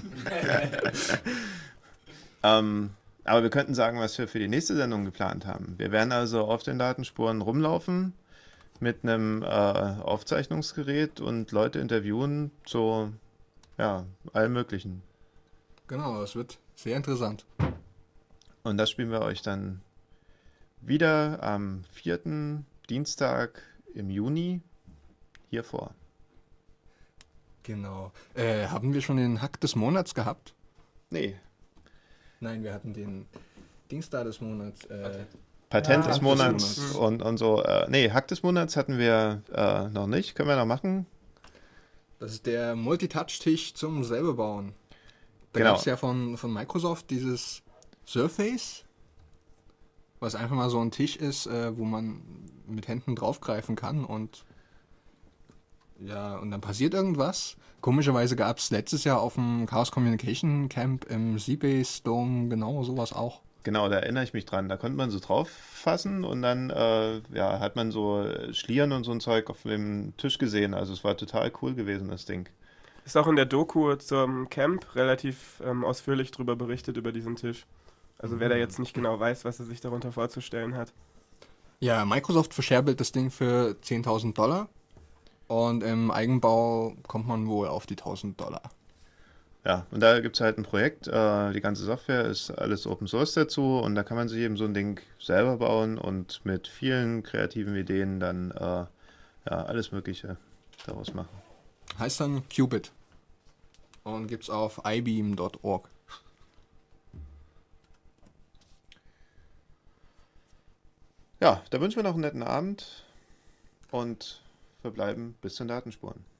ähm, aber wir könnten sagen, was wir für die nächste Sendung geplant haben. Wir werden also auf den Datenspuren rumlaufen mit einem äh, Aufzeichnungsgerät und Leute interviewen zu ja, allem Möglichen. Genau, das wird sehr interessant. Und das spielen wir euch dann wieder am vierten Dienstag im Juni hier vor. Genau. Äh, haben wir schon den Hack des Monats gehabt? Nee. Nein, wir hatten den Dingstar des Monats. Äh, Patent ja, des Monats, Monats. Und, und so. Äh, nee, Hack des Monats hatten wir äh, noch nicht. Können wir noch machen. Das ist der Multitouch-Tisch zum selber bauen. Da genau. gab es ja von, von Microsoft dieses Surface, was einfach mal so ein Tisch ist, äh, wo man mit Händen draufgreifen kann und ja, und dann passiert irgendwas. Komischerweise gab es letztes Jahr auf dem Chaos Communication Camp im Seabase Dome genau sowas auch. Genau, da erinnere ich mich dran. Da konnte man so drauf fassen und dann äh, ja, hat man so Schlieren und so ein Zeug auf dem Tisch gesehen. Also es war total cool gewesen, das Ding. Ist auch in der Doku zum Camp relativ ähm, ausführlich drüber berichtet, über diesen Tisch. Also wer da jetzt nicht genau weiß, was er sich darunter vorzustellen hat. Ja, Microsoft verscherbelt das Ding für zehntausend Dollar und im Eigenbau kommt man wohl auf die tausend Dollar. Ja, und da gibt es halt ein Projekt, äh, die ganze Software ist alles Open Source dazu und da kann man sich eben so ein Ding selber bauen und mit vielen kreativen Ideen dann äh, ja, alles Mögliche daraus machen. Heißt dann Qubit und gibt's auf i beam punkt org. Ja, da wünschen wir noch einen netten Abend und verbleiben bis zu den Datenspuren.